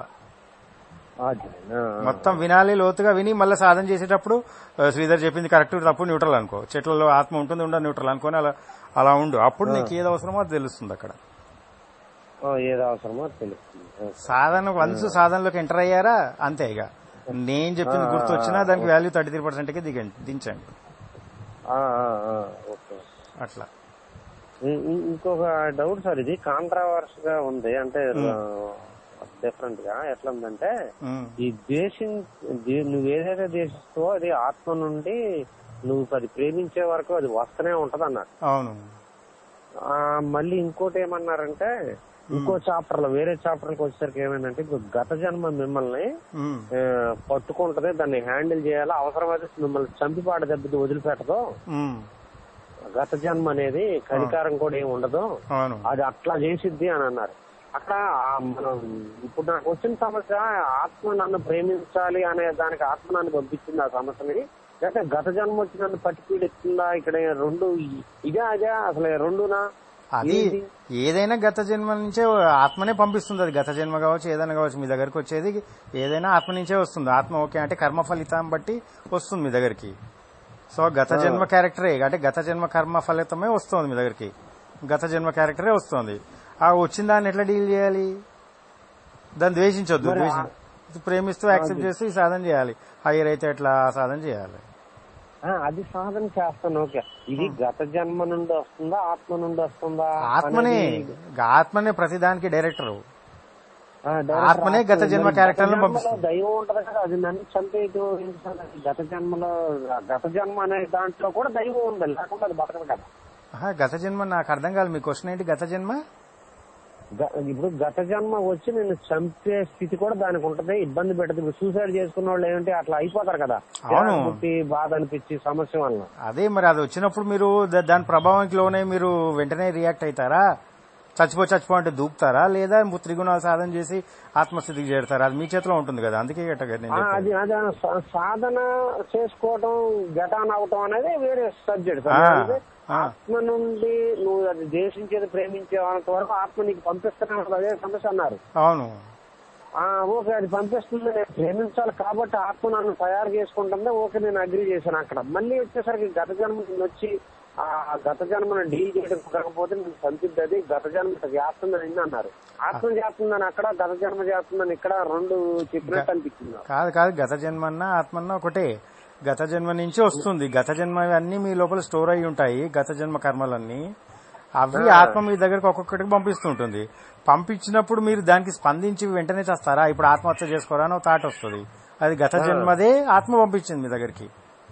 మొత్తం వినాలి, లోతుగా విని మళ్ళీ సాధన చేసేటప్పుడు శ్రీధర్ చెప్పింది కరెక్ట్ తప్పు న్యూట్రల్ అనుకో. చెట్లలో ఆత్మ ఉంటుంది ఉండదు న్యూట్రల్ అనుకోని అలా ఉండు. అప్పుడు నీకు ఏది అవసరమో అది తెలుస్తుంది అక్కడ. ఏది అవసరమో తెలుస్తుంది. సాధన వన్స్ సాధనలోకి ఎంటర్ అయ్యారా అంతే. ఇక నేను చెప్పింది గుర్తు వచ్చినా దానికి వాల్యూ 33%కి దించండి అట్లా. ఇంకొక డౌట్ సార్, ఇది కాంట్రావర్స్ గా ఉంది. అంటే డిఫరెంట్ గా ఎట్లా ఉందంటే, ఈ నువ్వు ఏదైతే దేశిస్తావో అది ఆత్మ నుండి నువ్వు అది ప్రేమించే వరకు అది వస్తూనే ఉంటది అన్నారు. అవును. మళ్ళీ ఇంకోటి ఏమన్నారంటే, ఇంకో చాప్టర్ లో వేరే చాప్టర్కి వచ్చేసరికి ఏమైందంటే, గత జన్మ మిమ్మల్ని పట్టుకుంటది, దాన్ని హ్యాండిల్ చేయాలి, అవసరమైతే మిమ్మల్ని చంపిపాట దెబ్బతి వదిలిపెట్టదు. గత జన్మ అనేది కనికారం కూడా ఏమి ఉండదు, అది అట్లా చేసిద్ది అని అన్నారు. అక్కడ మనం ఇప్పుడు నాకు వచ్చిన సమస్య, ఆత్మ నన్ను ప్రేమించాలి అనే దానికి ఆత్మ నన్ను పంపించింది ఆ సమస్యని, లేకపోతే గత జన్మ వచ్చి నన్ను పట్టి పీడిస్తుందా? ఇక్కడ రెండు ఇదే అదే అసలు రెండునా? అది ఏదైనా గత జన్మ నుంచే ఆత్మనే పంపిస్తుంది. అది గత జన్మ కావచ్చు ఏదైనా కావచ్చు, మీ దగ్గరకు వచ్చేది ఏదైనా ఆత్మ నుంచే వస్తుంది. ఆత్మ ఓకే అంటే కర్మ ఫలితం బట్టి వస్తుంది మీ దగ్గరికి. సో గత జన్మ క్యారెక్టరే అంటే గత జన్మ కర్మ ఫలితమే వస్తుంది మీ దగ్గరికి, గత జన్మ క్యారెక్టరే వస్తుంది. ఆ వచ్చిన దాన్ని ఎట్లా డీల్ చేయాలి? దాన్ని ద్వేషించొద్దు, ప్రేమిస్తూ యాక్సెప్ట్ చేస్తూ ఈ సాధన చేయాలి. హైయర్ అయితే ఎట్లా సాధన చేయాలి, అది సాధన చేస్తాను. ఓకే, ఇది గత జన్మ నుండి వస్తుందా ఆత్మ నుండి వస్తుందా? ఆత్మనే ప్రతిదానికి డైరెక్టర్. ఆత్మనే గత జన్మ క్యారెక్టర్ దైవం ఉంటది కదా, అది నన్ను చంపేటు. గత జన్మలో గత జన్మ అనే దాంట్లో కూడా దైవం ఉంది, లేకుండా అది బతకదు కదా. గత జన్మ నాకు అర్థం కాదు. మీ క్వశ్చన్ ఏంటి? గత జన్మ ఇప్పుడు గత జన్మ వచ్చి నేను చంపే స్థితి కూడా దానికి ఉంటది, ఇబ్బంది పెట్టదు. ఇప్పుడు సూసైడ్ చేసుకున్న వాళ్ళు ఏంటంటే అట్లా అయిపోతారు కదా, బాధ అనిపించి సమస్య వల్ల. అదే మరి అది వచ్చినప్పుడు మీరు దాని ప్రభావంలోనే మీరు వెంటనే రియాక్ట్ అవుతారా? చచ్చిపో అంటే దూకుతారా, లేదా త్రిగుణాలు సాధన చేసి ఆత్మస్థితికి చేరుతారా? అది మీ చేతిలో ఉంటుంది కదా. అందుకే అది సాధన చేసుకోవటం ఘటాన్ అవటం అనేది వేరే సబ్జెక్ట్. ఆత్మ నుండి నువ్వు అది దేశించేది ప్రేమించేంత వరకు ఆత్మ నీకు పంపిస్తూనే ఉంటుంది, అదే సమస్య అన్నారు. అవును, ఓకే, అది పంపిస్తుంది, నేను ప్రేమించాలి కాబట్టి ఆత్మ నన్ను తయారు చేసుకుంటుందే. ఓకే, నేను అగ్రి చేశాను. అక్కడ మళ్ళీ వచ్చేసరికి గత జన్మ వచ్చి ఆ గత జన్మను డీల్ చేయడం కాకపోతే నేను చంపిద్ది, అది గత జన్మ చేస్తుందని అన్నారు. ఆత్మ చేస్తుందని అక్కడ, గత జన్మ చేస్తుందని ఇక్కడ, రెండు చెప్పినట్టు అనిపించింది. కాదు గత జన్మన్నా ఆత్మన్నా ఒకటే. గత జన్మ నుంచి వస్తుంది. గత జన్మ అన్ని మీ లోపల స్టోర్ అయి ఉంటాయి. గత జన్మ కర్మలన్నీ అవి ఆత్మ మీ దగ్గరకు ఒక్కొక్కటికి పంపిస్తుంటుంది. పంపించినప్పుడు మీరు దానికి స్పందించి వెంటనే చేస్తారా? ఇప్పుడు ఆత్మహత్య చేసుకోరా అని థాట్ వస్తుంది. అది గత జన్మదే ఆత్మ పంపించింది మీ దగ్గరికి.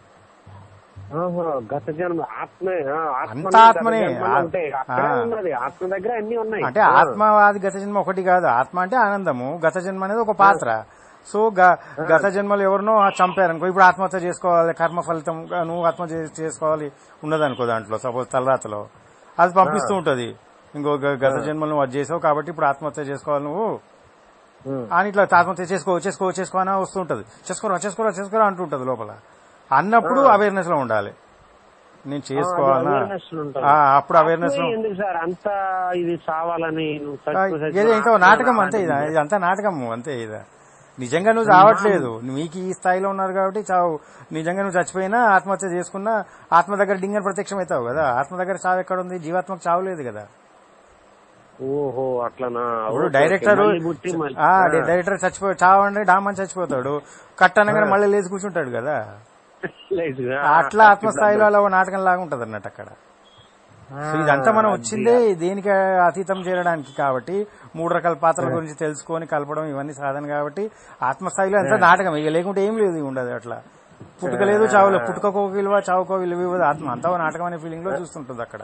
గత జన్మ ఆత్మే, అంతా ఆత్మనే. ఆత్మ దగ్గర అన్ని ఉన్నాయి. అంటే ఆత్మ అది గత జన్మ ఒకటి కాదు. ఆత్మ అంటే ఆనందము, గత జన్మ అనేది ఒక పాత్ర. సో గత జన్మలు ఎవరినో చంపారనుకో, ఇప్పుడు ఆత్మహత్య చేసుకోవాలి, కర్మ ఫలితం నువ్వు ఆత్మహత్య చేసుకోవాలి ఉన్నదనుకో దాంట్లో, సపోజ్ తలరాతలో అది పంపిస్తూ ఉంటది. ఇంకో గత జన్మలు నువ్వు అది చేసావు కాబట్టి ఇప్పుడు ఆత్మహత్య చేసుకోవాలి నువ్వు అని ఇట్లా ఆత్మహత్య చేసుకో అని వస్తూ ఉంటది. చేసుకోరా అంటుంటది లోపల. అన్నప్పుడు అవేర్నెస్ లో ఉండాలి. నేను చేసుకోవాలా, అప్పుడు అవేర్నెస్ లో. అంతా ఇది చావాలని ఇంకా నాటకం అంతే. ఇదంతా నాటకము అంతే. ఇదా నిజంగా నువ్వు చావట్లేదు, మీకు ఈ స్థాయిలో ఉన్నారు కాబట్టి చావు. నిజంగా నువ్వు చచ్చిపోయినా ఆత్మహత్య చేసుకున్నా ఆత్మ దగ్గర డింగన్ ప్రత్యక్షం అవుతావు కదా. ఆత్మ దగ్గర చావు ఎక్కడ ఉంది? జీవాత్మకు చావు లేదు కదా. ఓహో అట్లనా. ఇప్పుడు డైరెక్టర్ చావండి డామని చచ్చిపోతాడు, కట్టనగానే మళ్ళీ లేచి కూర్చుంటాడు కదా. అట్లా ఆత్మస్థాయిలో అలా నాటకం లాగా ఉంటది అన్నట్టు అక్కడ. సో ఇదంతా మనం వచ్చిందే దేనికి అతీతం చేరడానికి కాబట్టి, 3 రకాల పాత్రల గురించి తెలుసుకొని కలపడం ఇవన్నీ సాధన కాబట్టి ఆత్మస్థాయిలో అంతా నాటకం. ఇక లేకుంటే ఏం లేదు, ఉండదు. అట్లా పుట్టుక లేదు, చావులో పుట్టుకో విలువ చావుకో విలువ ఇవ్వదు. ఆత్మ అంతా నాటకం అనే ఫీలింగ్ లో చూస్తుంటుంది అక్కడ.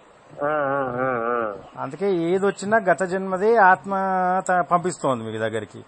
అందుకే ఏది వచ్చినా గత జన్మదే ఆత్మ పంపిస్తోంది మీకు దగ్గరికి.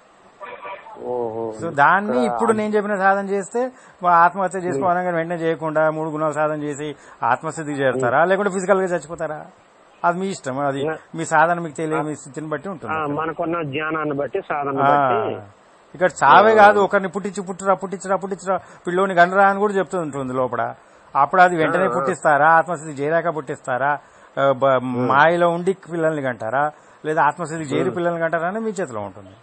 సో దాన్ని ఇప్పుడు నేను చెప్పిన సాధన చేస్తే ఆత్మహత్య చేసుకోవాలని వెంటనే చేయకుండా 3 గుణాలు సాధన చేసి ఆత్మస్థితికి చేరుతారా, లేకుంటే ఫిజికల్ గా చచ్చిపోతారా? అది మీ ఇష్టం. అది మీ సాధన మీకు తెలియదు, మీ స్థితిని బట్టి ఉంటుంది, మనకున్న జ్ఞానాన్ని బట్టి సాధన. ఇక్కడ చావే కాదు, ఒకరిని పుట్టించరా పిల్లోని గండరా అని కూడా చెప్తూ ఉంటుంది లోపల. అప్పుడు అది వెంటనే పుట్టిస్తారా, ఆత్మస్థితికి చేరాక పుట్టిస్తారా, మాయలో ఉండి పిల్లల్ని కంటారా, లేదా ఆత్మస్థితికి చేరి పిల్లల్ని కంటారా అని మీ చేతిలో ఉంటుంది.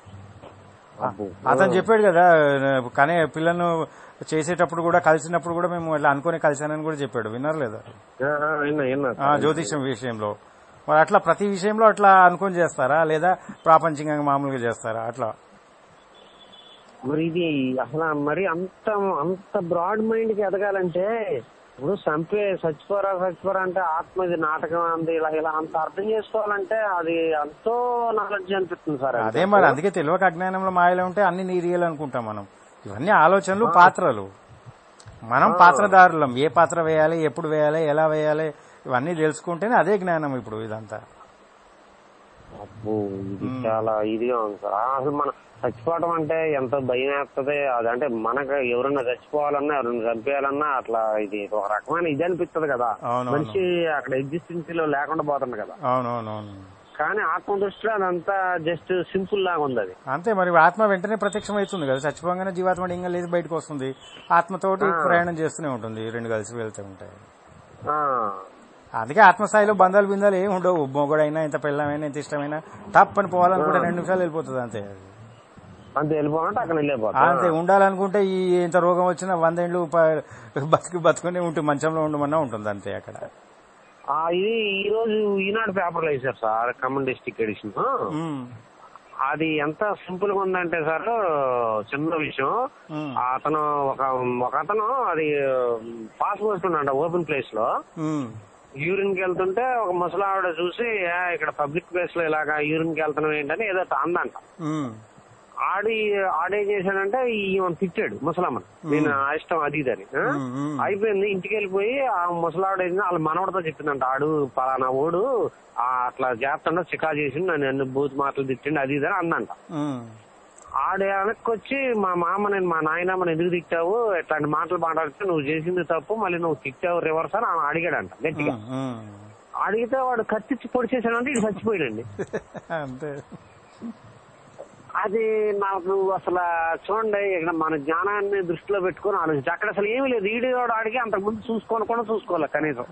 అతను చెప్పాడు కదా, కానీ పిల్లలను చేసేటప్పుడు కూడా కలిసినప్పుడు కూడా మేము ఇట్లా అనుకుని కలిసానని కూడా చెప్పాడు. విన్నారు లేదా? జ్యోతిష్యం విషయంలో మరి అట్లా ప్రతి విషయంలో అట్లా అనుకొని చేస్తారా, లేదా ప్రాపంచికంగా మామూలుగా చేస్తారా? అట్లా మరి ఇది అసలు మరి అంత బ్రాడ్ మైండ్ కి ఎదగాలంటే ఇప్పుడు చచ్చిపోరా అంటే ఆత్మది నాటకం అంది ఇలా అంత అర్థం చేసుకోవాలంటే అది ఎంతో నాలెడ్జ్ అనిపిస్తుంది సార్. అదే మరి అందుకే తెలియక అజ్ఞానంలో మాయలో ఉంటే అన్ని నీ రియల్ అనుకుంటాం మనం. ఇవన్నీ ఆలోచనలు, పాత్రలు. మనం పాత్రదారులం. ఏ పాత్ర వేయాలి, ఎప్పుడు వేయాలి, ఎలా వేయాలి ఇవన్నీ తెలుసుకుంటేనే అదే జ్ఞానం. ఇప్పుడు ఇదంతా ఇది చాలా ఇదిగా ఉంది సార్. అసలు మనం చచ్చిపోవడం అంటే ఎంత భయం వేస్తుంది. అదంటే మనకు ఎవరన్నా చచ్చిపోవాలన్నా, ఎవరన్నా చంపేయాలన్నా అట్లా ఇది ఒక రకమైన ఇది అనిపిస్తుంది కదా. మనిషి అక్కడ ఎగ్జిస్టెన్స్ లో లేకుండా పోతుంది కదా. అవునవునవును. కానీ ఆత్మ దృష్టిలో అదంతా జస్ట్ సింపుల్ లాగా ఉంది. అది అంతే. మరి ఆత్మ వెంటనే ప్రత్యక్షం అవుతుంది కదా. చచ్చిపోగానే జీవాత్మ ఇంకా లేదు బయటకు వస్తుంది. ఆత్మతోటి ప్రయాణం చేస్తూనే ఉంటుంది, 2 కలిసి వెళ్తూ ఉంటాయి. అందుకే ఆత్మస్థాయిలో బంధాలు బిందాలు ఏమి ఉండవు. మొగడైనా ఎంత పెళ్ళమైనా ఎంత ఇష్టమైనా తప్పని పోవాలనుకుంటే 2 నిమిషాలు వెళ్ళిపోతుంది. అంతే. అంతే వెళ్ళిపోవాలంటే అక్కడ వెళ్ళిపోతుంది. అంతే. ఉండాలనుకుంటే ఈ ఎంత రోగం వచ్చినా 100 ఏళ్ళు బతుకునే ఉంటుంది, మంచంలో ఉండమన్నా ఉంటుంది. అంతే అక్కడ. ఇది ఈ రోజు ఈనాడు పేపర్లో వేశారు సార్, ఖమ్మం డిస్ట్రిక్ట్ ఎడిషన్. అది ఎంత సింపుల్ గా ఉందంటే సార్, చిన్న విషయం. అతను ఒక అతను అది పాస్ పోస్తున్నాడు ఓపెన్ ప్లేస్ లో. యూరిన్ కి వెళ్తుంటే ఒక ముసలావిడ చూసి ఇక్కడ పబ్లిక్ ప్లేస్ లో ఇలాగా యూరిన్ కి వెళ్తున్నాం ఏంటని ఏదో అందంట. ఆడేం చేశాడంటే ఈమెను తిట్టాడు ముసలామని, నేను ఇష్టం అది ఇదని. అయిపోయింది. ఇంటికి వెళ్ళిపోయి ఆ ముసలావిడ వాళ్ళ మనవడితో చెప్పిందంట, ఆడు పలానా ఓడు అట్లా చేస్తుండ చికా చేసి నన్ను బూత్ మాటలు తిట్టిండు అది ఇదని అందంట. ఆడు వెనక్కి వచ్చి మా నాయనమ్మని ఎందుకు తిట్టావు, ఇట్లాంటి మాటలు మాట్లాడితే నువ్వు చేసింది తప్పు, మళ్ళీ నువ్వు తిట్టావు రివర్స్ అని అడిగాడంట గట్టిగా. అడిగితే వాడు కత్తిచ్చి పొడి చేశాడంటే ఇది చచ్చిపోయాడండి. అది నాకు అసలు చూడండి, ఇక్కడ మన జ్ఞానాన్ని దృష్టిలో పెట్టుకుని ఆలోచించి అక్కడ అసలు ఏమీ లేదు. ఈడేవాడు ఆడికి అంతకు ముందు చూసుకోవాలి కనీసం.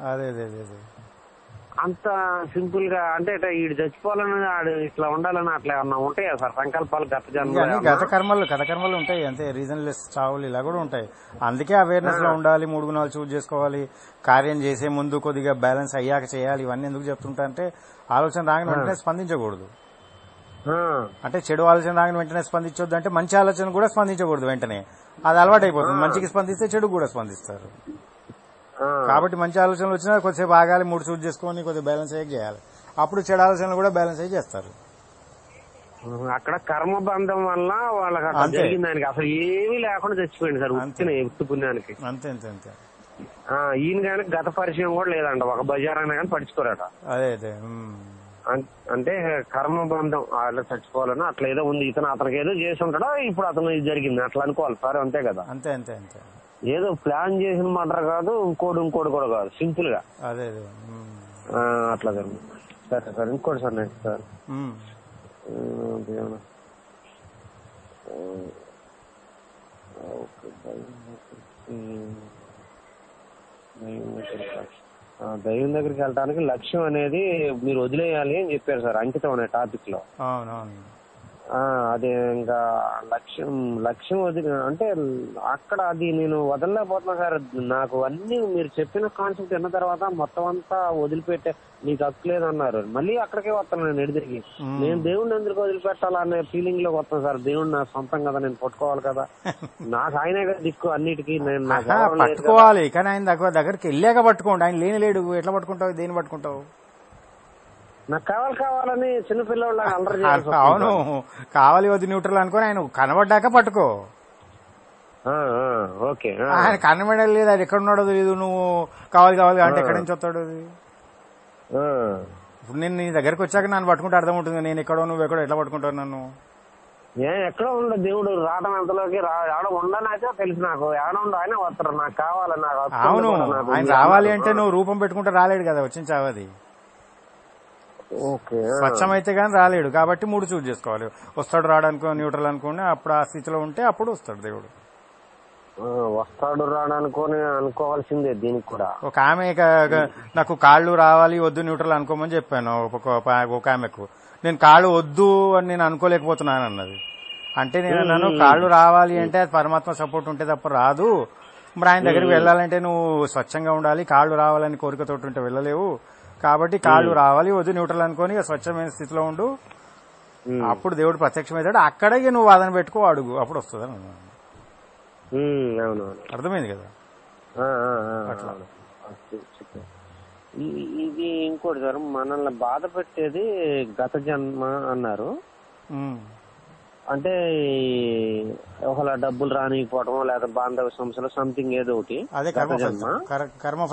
అంత సింపుల్ గా అంటే ఈడు చచ్చిపోవాలని ఆడు ఇట్లా ఉండాలని అట్లా ఏమన్నా ఉంటాయా సార్ సంకల్పాలు? గత కర్మలు ఉంటాయి అంతే. రీజన్లెస్ చావులు ఇలా కూడా ఉంటాయి. అందుకే అవేర్నెస్ లో ఉండాలి. 3 గుణాలు చూజ్ చేసుకోవాలి. కార్యం చేసే ముందు కొద్దిగా బ్యాలెన్స్ అయ్యాక చేయాలి. ఇవన్నీ ఎందుకు చెప్తుంటా అంటే ఆలోచన రాగానే వెంటనే స్పందించకూడదు. అంటే చెడు ఆలోచన రాగానే వెంటనే స్పందించొద్దు అంటే మంచి ఆలోచన కూడా స్పందించకూడదు వెంటనే. అది అలవాటు అయిపోతుంది. మంచికి స్పందిస్తే చెడు కూడా స్పందిస్తారు. కాబట్టి మంచి ఆలోచనలు వచ్చినా కొద్దిసేపు ఆగాలి, మూడు చూజ్ చేసుకొని కొద్దిగా బ్యాలెన్స్ అయ్యి చేయాలి. అప్పుడు చెడు ఆలోచనలు కూడా బ్యాలెన్స్ అయ్యి చేస్తారు. అక్కడ కర్మబంధం వల్ల వాళ్ళకి అట్లా జరిగింది. దానికి అసలు ఏమీ లేకుండా చచ్చిపోయింది సార్ ఉత్తి పుణ్యానికి. అంతే అంతే అంతే. ఈయన కానీ గత పరిచయం కూడా లేదంట, ఒక బజార్ అయినా కానీ పడుచుకోరట. అదే అదే అంటే కర్మబంధం వాళ్ళు చచ్చిపోవాలని అట్లా ఏదో ఉంది. అతనికి ఏదో చేసి ఉంటాడో ఇప్పుడు అతను ఇది జరిగింది అట్లా అనుకోవాలి సార్. అంతే కదా. అంతే అంతే అంతే. ఏదో ప్లాన్ చేసిన మర్డర్ కాదు, ఇంకోటి కూడా కాదు, సింపుల్ గా అదే అదే అట్లా జరిగింది. సరే సార్ ఇంకోటి సార్ నెక్స్ట్ సార్ దైవం దగ్గరికి వెళ్ళడానికి లక్ష్యం అనేది మీరు వదిలేయాలి అని చెప్పారు సార్ అంకితం అనే టాపిక్ లో. అదే ఇంకా లక్ష్యం వదిలి అంటే అక్కడ అది నేను వదలలేకపోతున్నా సార్. నాకు అన్ని మీరు చెప్పిన కాన్సెప్ట్ విన్న తర్వాత మొత్తం అంతా వదిలిపెట్టే నీకు హక్కు లేదన్నారు. మళ్ళీ అక్కడికే వస్తాను నేను ఎడిదిరిగి. నేను దేవుడిని ఎందుకు వదిలిపెట్టాలనే ఫీలింగ్ లో వస్తాను సార్. దేవుడు నా సొంతం కదా, నేను పట్టుకోవాలి కదా, నాకు ఆయనే కదా దిక్కు అన్నిటికీ. నేను పట్టుకోవాలి కానీ ఆయన దగ్గరికి వెళ్ళాక పట్టుకోండి. ఆయన లేడు, ఎట్లా పట్టుకుంటావు, దేని పట్టుకుంటావు? నాకు కావాలని చిన్నపిల్లల అల్లరి. అవును, కావాలి వద్దు న్యూట్రల్ అనుకుని ఆయన కనబడ్డాక పట్టుకో. ఓకే, ఆయన కనబడలేదు, అది ఎక్కడ ఉన్నాడో తెలియదు. నువ్వు కావాలి అంటే ఎక్కడి నుంచి వస్తాడు అది? ఇప్పుడు నేను నీ దగ్గరకు వచ్చాక నన్ను పట్టుకుంటే అర్థం ఉంటుంది. నేను ఎక్కడో నువ్వు ఎక్కడో ఎట్లా పట్టుకుంటావు నన్ను? ఎక్కడో ఉండదు దేవుడు రావడం ఎంతలోకి రావడం ఉండనైతే తెలుసు నాకు. ఎక్కడ ఉండు ఆయన వస్తారు, నాకు కావాలి. నాకు అవును, ఆయన రావాలి అంటే నువ్వు రూపం పెట్టుకుంటే రాలేడు కదా, వచ్చిన చావది. స్వచ్ఛమైతే గానీ రాలేడు. కాబట్టి మూడు చూజ్ చేసుకోవాలి. వస్తాడు రావడానికి న్యూట్రల్ అనుకోండి, అప్పుడు ఆ స్థితిలో ఉంటే అప్పుడు వస్తాడు దేవుడు. వస్తాడు రాడనుకోని అనుకోవాల్సిందే. దీనికి కూడా ఒక ఆమె నాకు కాళ్ళు రావాలి వద్దు న్యూట్రల్ అనుకోమని చెప్పాను ఒక ఆమెకు. నేను కాళ్ళు వద్దు అని నేను అనుకోలేకపోతున్నాను అన్నది. అంటే నేను అన్నాను కాళ్ళు రావాలి అంటే అది పరమాత్మ సపోర్ట్ ఉంటే తప్ప రాదు. మరి ఆయన దగ్గరికి వెళ్ళాలంటే నువ్వు స్వచ్ఛంగా ఉండాలి. కాళ్ళు రావాలని కోరికతోటి ఉంటే వెళ్ళలేవు. కాబట్టి కాళ్ళు రావాలి వద్దు న్యూట్రల్ అనుకోని స్వచ్ఛమైన స్థితిలో ఉండు, అప్పుడు దేవుడు ప్రత్యక్షమవుతాడు. అక్కడికి నువ్వు వాదన పెట్టుకో, అడుగు, అప్పుడు వస్తుంది అని అన్నాను. అర్థమైంది కదా అట్లా. ఇది ఇంకోటి సార్, మనల్ని బాధ పెట్టేది గత జన్మ అన్నారు. అంటే ఒకలా డబ్బులు రానిపోవటం లేదా బాంధవ్య సమస్యలు సంథింగ్ ఏదో ఒకటి. అదే కర్మ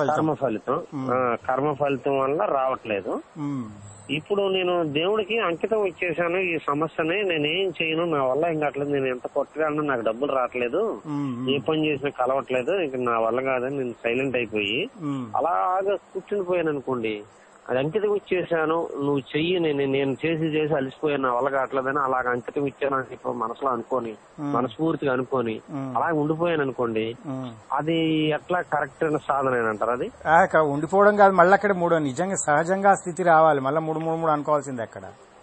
ఫలితం వల్ల రావట్లేదు. ఇప్పుడు నేను దేవుడికి అంకితం ఇచ్చేసాను ఈ సమస్యని, నేనేం చేయను, నా వల్ల ఇంకా అట్లేదు, నేను ఎంత కొట్టగలను, నాకు డబ్బులు రావట్లేదు, ఏ పని చేసినా కలవట్లేదు, ఇంక నా వల్ల కాదని నేను సైలెంట్ అయిపోయి అలాగా కూర్చుని పోయాను అనుకోండి. అది అంకితం ఇచ్చేసాను, నువ్వు చెయ్యి, నేను చేసి అలసిపోయాను, నా వల్ల కావట్లేదని అలాగ అంకితం ఇచ్చాను అని చెప్పి మనసులో అనుకోని, మనస్ఫూర్తిగా అనుకోని అలాగే ఉండిపోయాను అనుకోండి. అది ఎట్లా కరెక్ట్ అయిన సాధన అంటారు? అది ఉండిపోవడం కాదు, మళ్ళీ అక్కడ నిజంగా సహజంగా స్థితి రావాలి. మళ్ళీ మూడు అనుకోవాల్సిందే. అక్కడ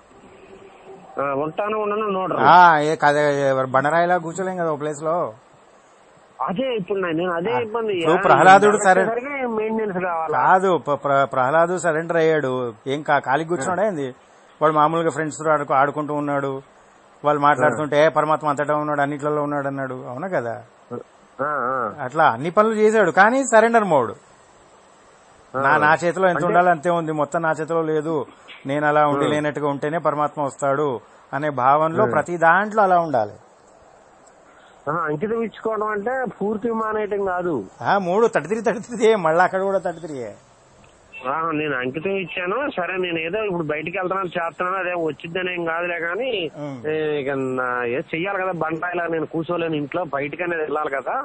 ఉంటాను ఉండను నోడరు బండరాయిలా కూర్చోలేం కదా ఒక ప్లేస్ లో. అదే ఇప్పుడు నేను అదే ఇబ్బంది. ప్రహ్లాదుడు మెయింటెనెన్స్ కాదు, ప్రహ్లాదు సరెండర్ అయ్యాడు. ఏం ఖాళీ కూర్చున్నాడా ఏంది? వాడు మామూలుగా ఫ్రెండ్స్ తో ఆడుకుంటూ ఉన్నాడు. వాళ్ళు మాట్లాడుతుంటే పరమాత్మ అంతటా ఉన్నాడు, అన్నిట్లలో ఉన్నాడు అన్నాడు. అవునా కదా? అట్లా అన్ని పనులు చేశాడు, కానీ సరెండర్ మోడ్. నా చేతిలో ఎంత ఉండాలో అంతే ఉంది, మొత్తం నా చేతిలో లేదు, నేను అలా ఉండి లేనట్టుగా ఉంటేనే పరమాత్మ వస్తాడు అనే భావనలో ప్రతి దాంట్లో అలా ఉండాలి. అంకితం ఇచ్చుకోవడం అంటే పూర్తి మానేయటం కాదు. 33 మళ్ళీ అక్కడ కూడా 33. నేను అంకితం ఇచ్చాను, సరే నేను ఏదో ఇప్పుడు బయటికి వెళ్తున్నాను చేస్తున్నాను, అదే వచ్చిద్దనేం కాదులే, కానీ ఇక చెయ్యాలి కదా, బండాయిలా నేను కూర్చోలేను ఇంట్లో, బయటికి అనేది వెళ్ళాలి కదా,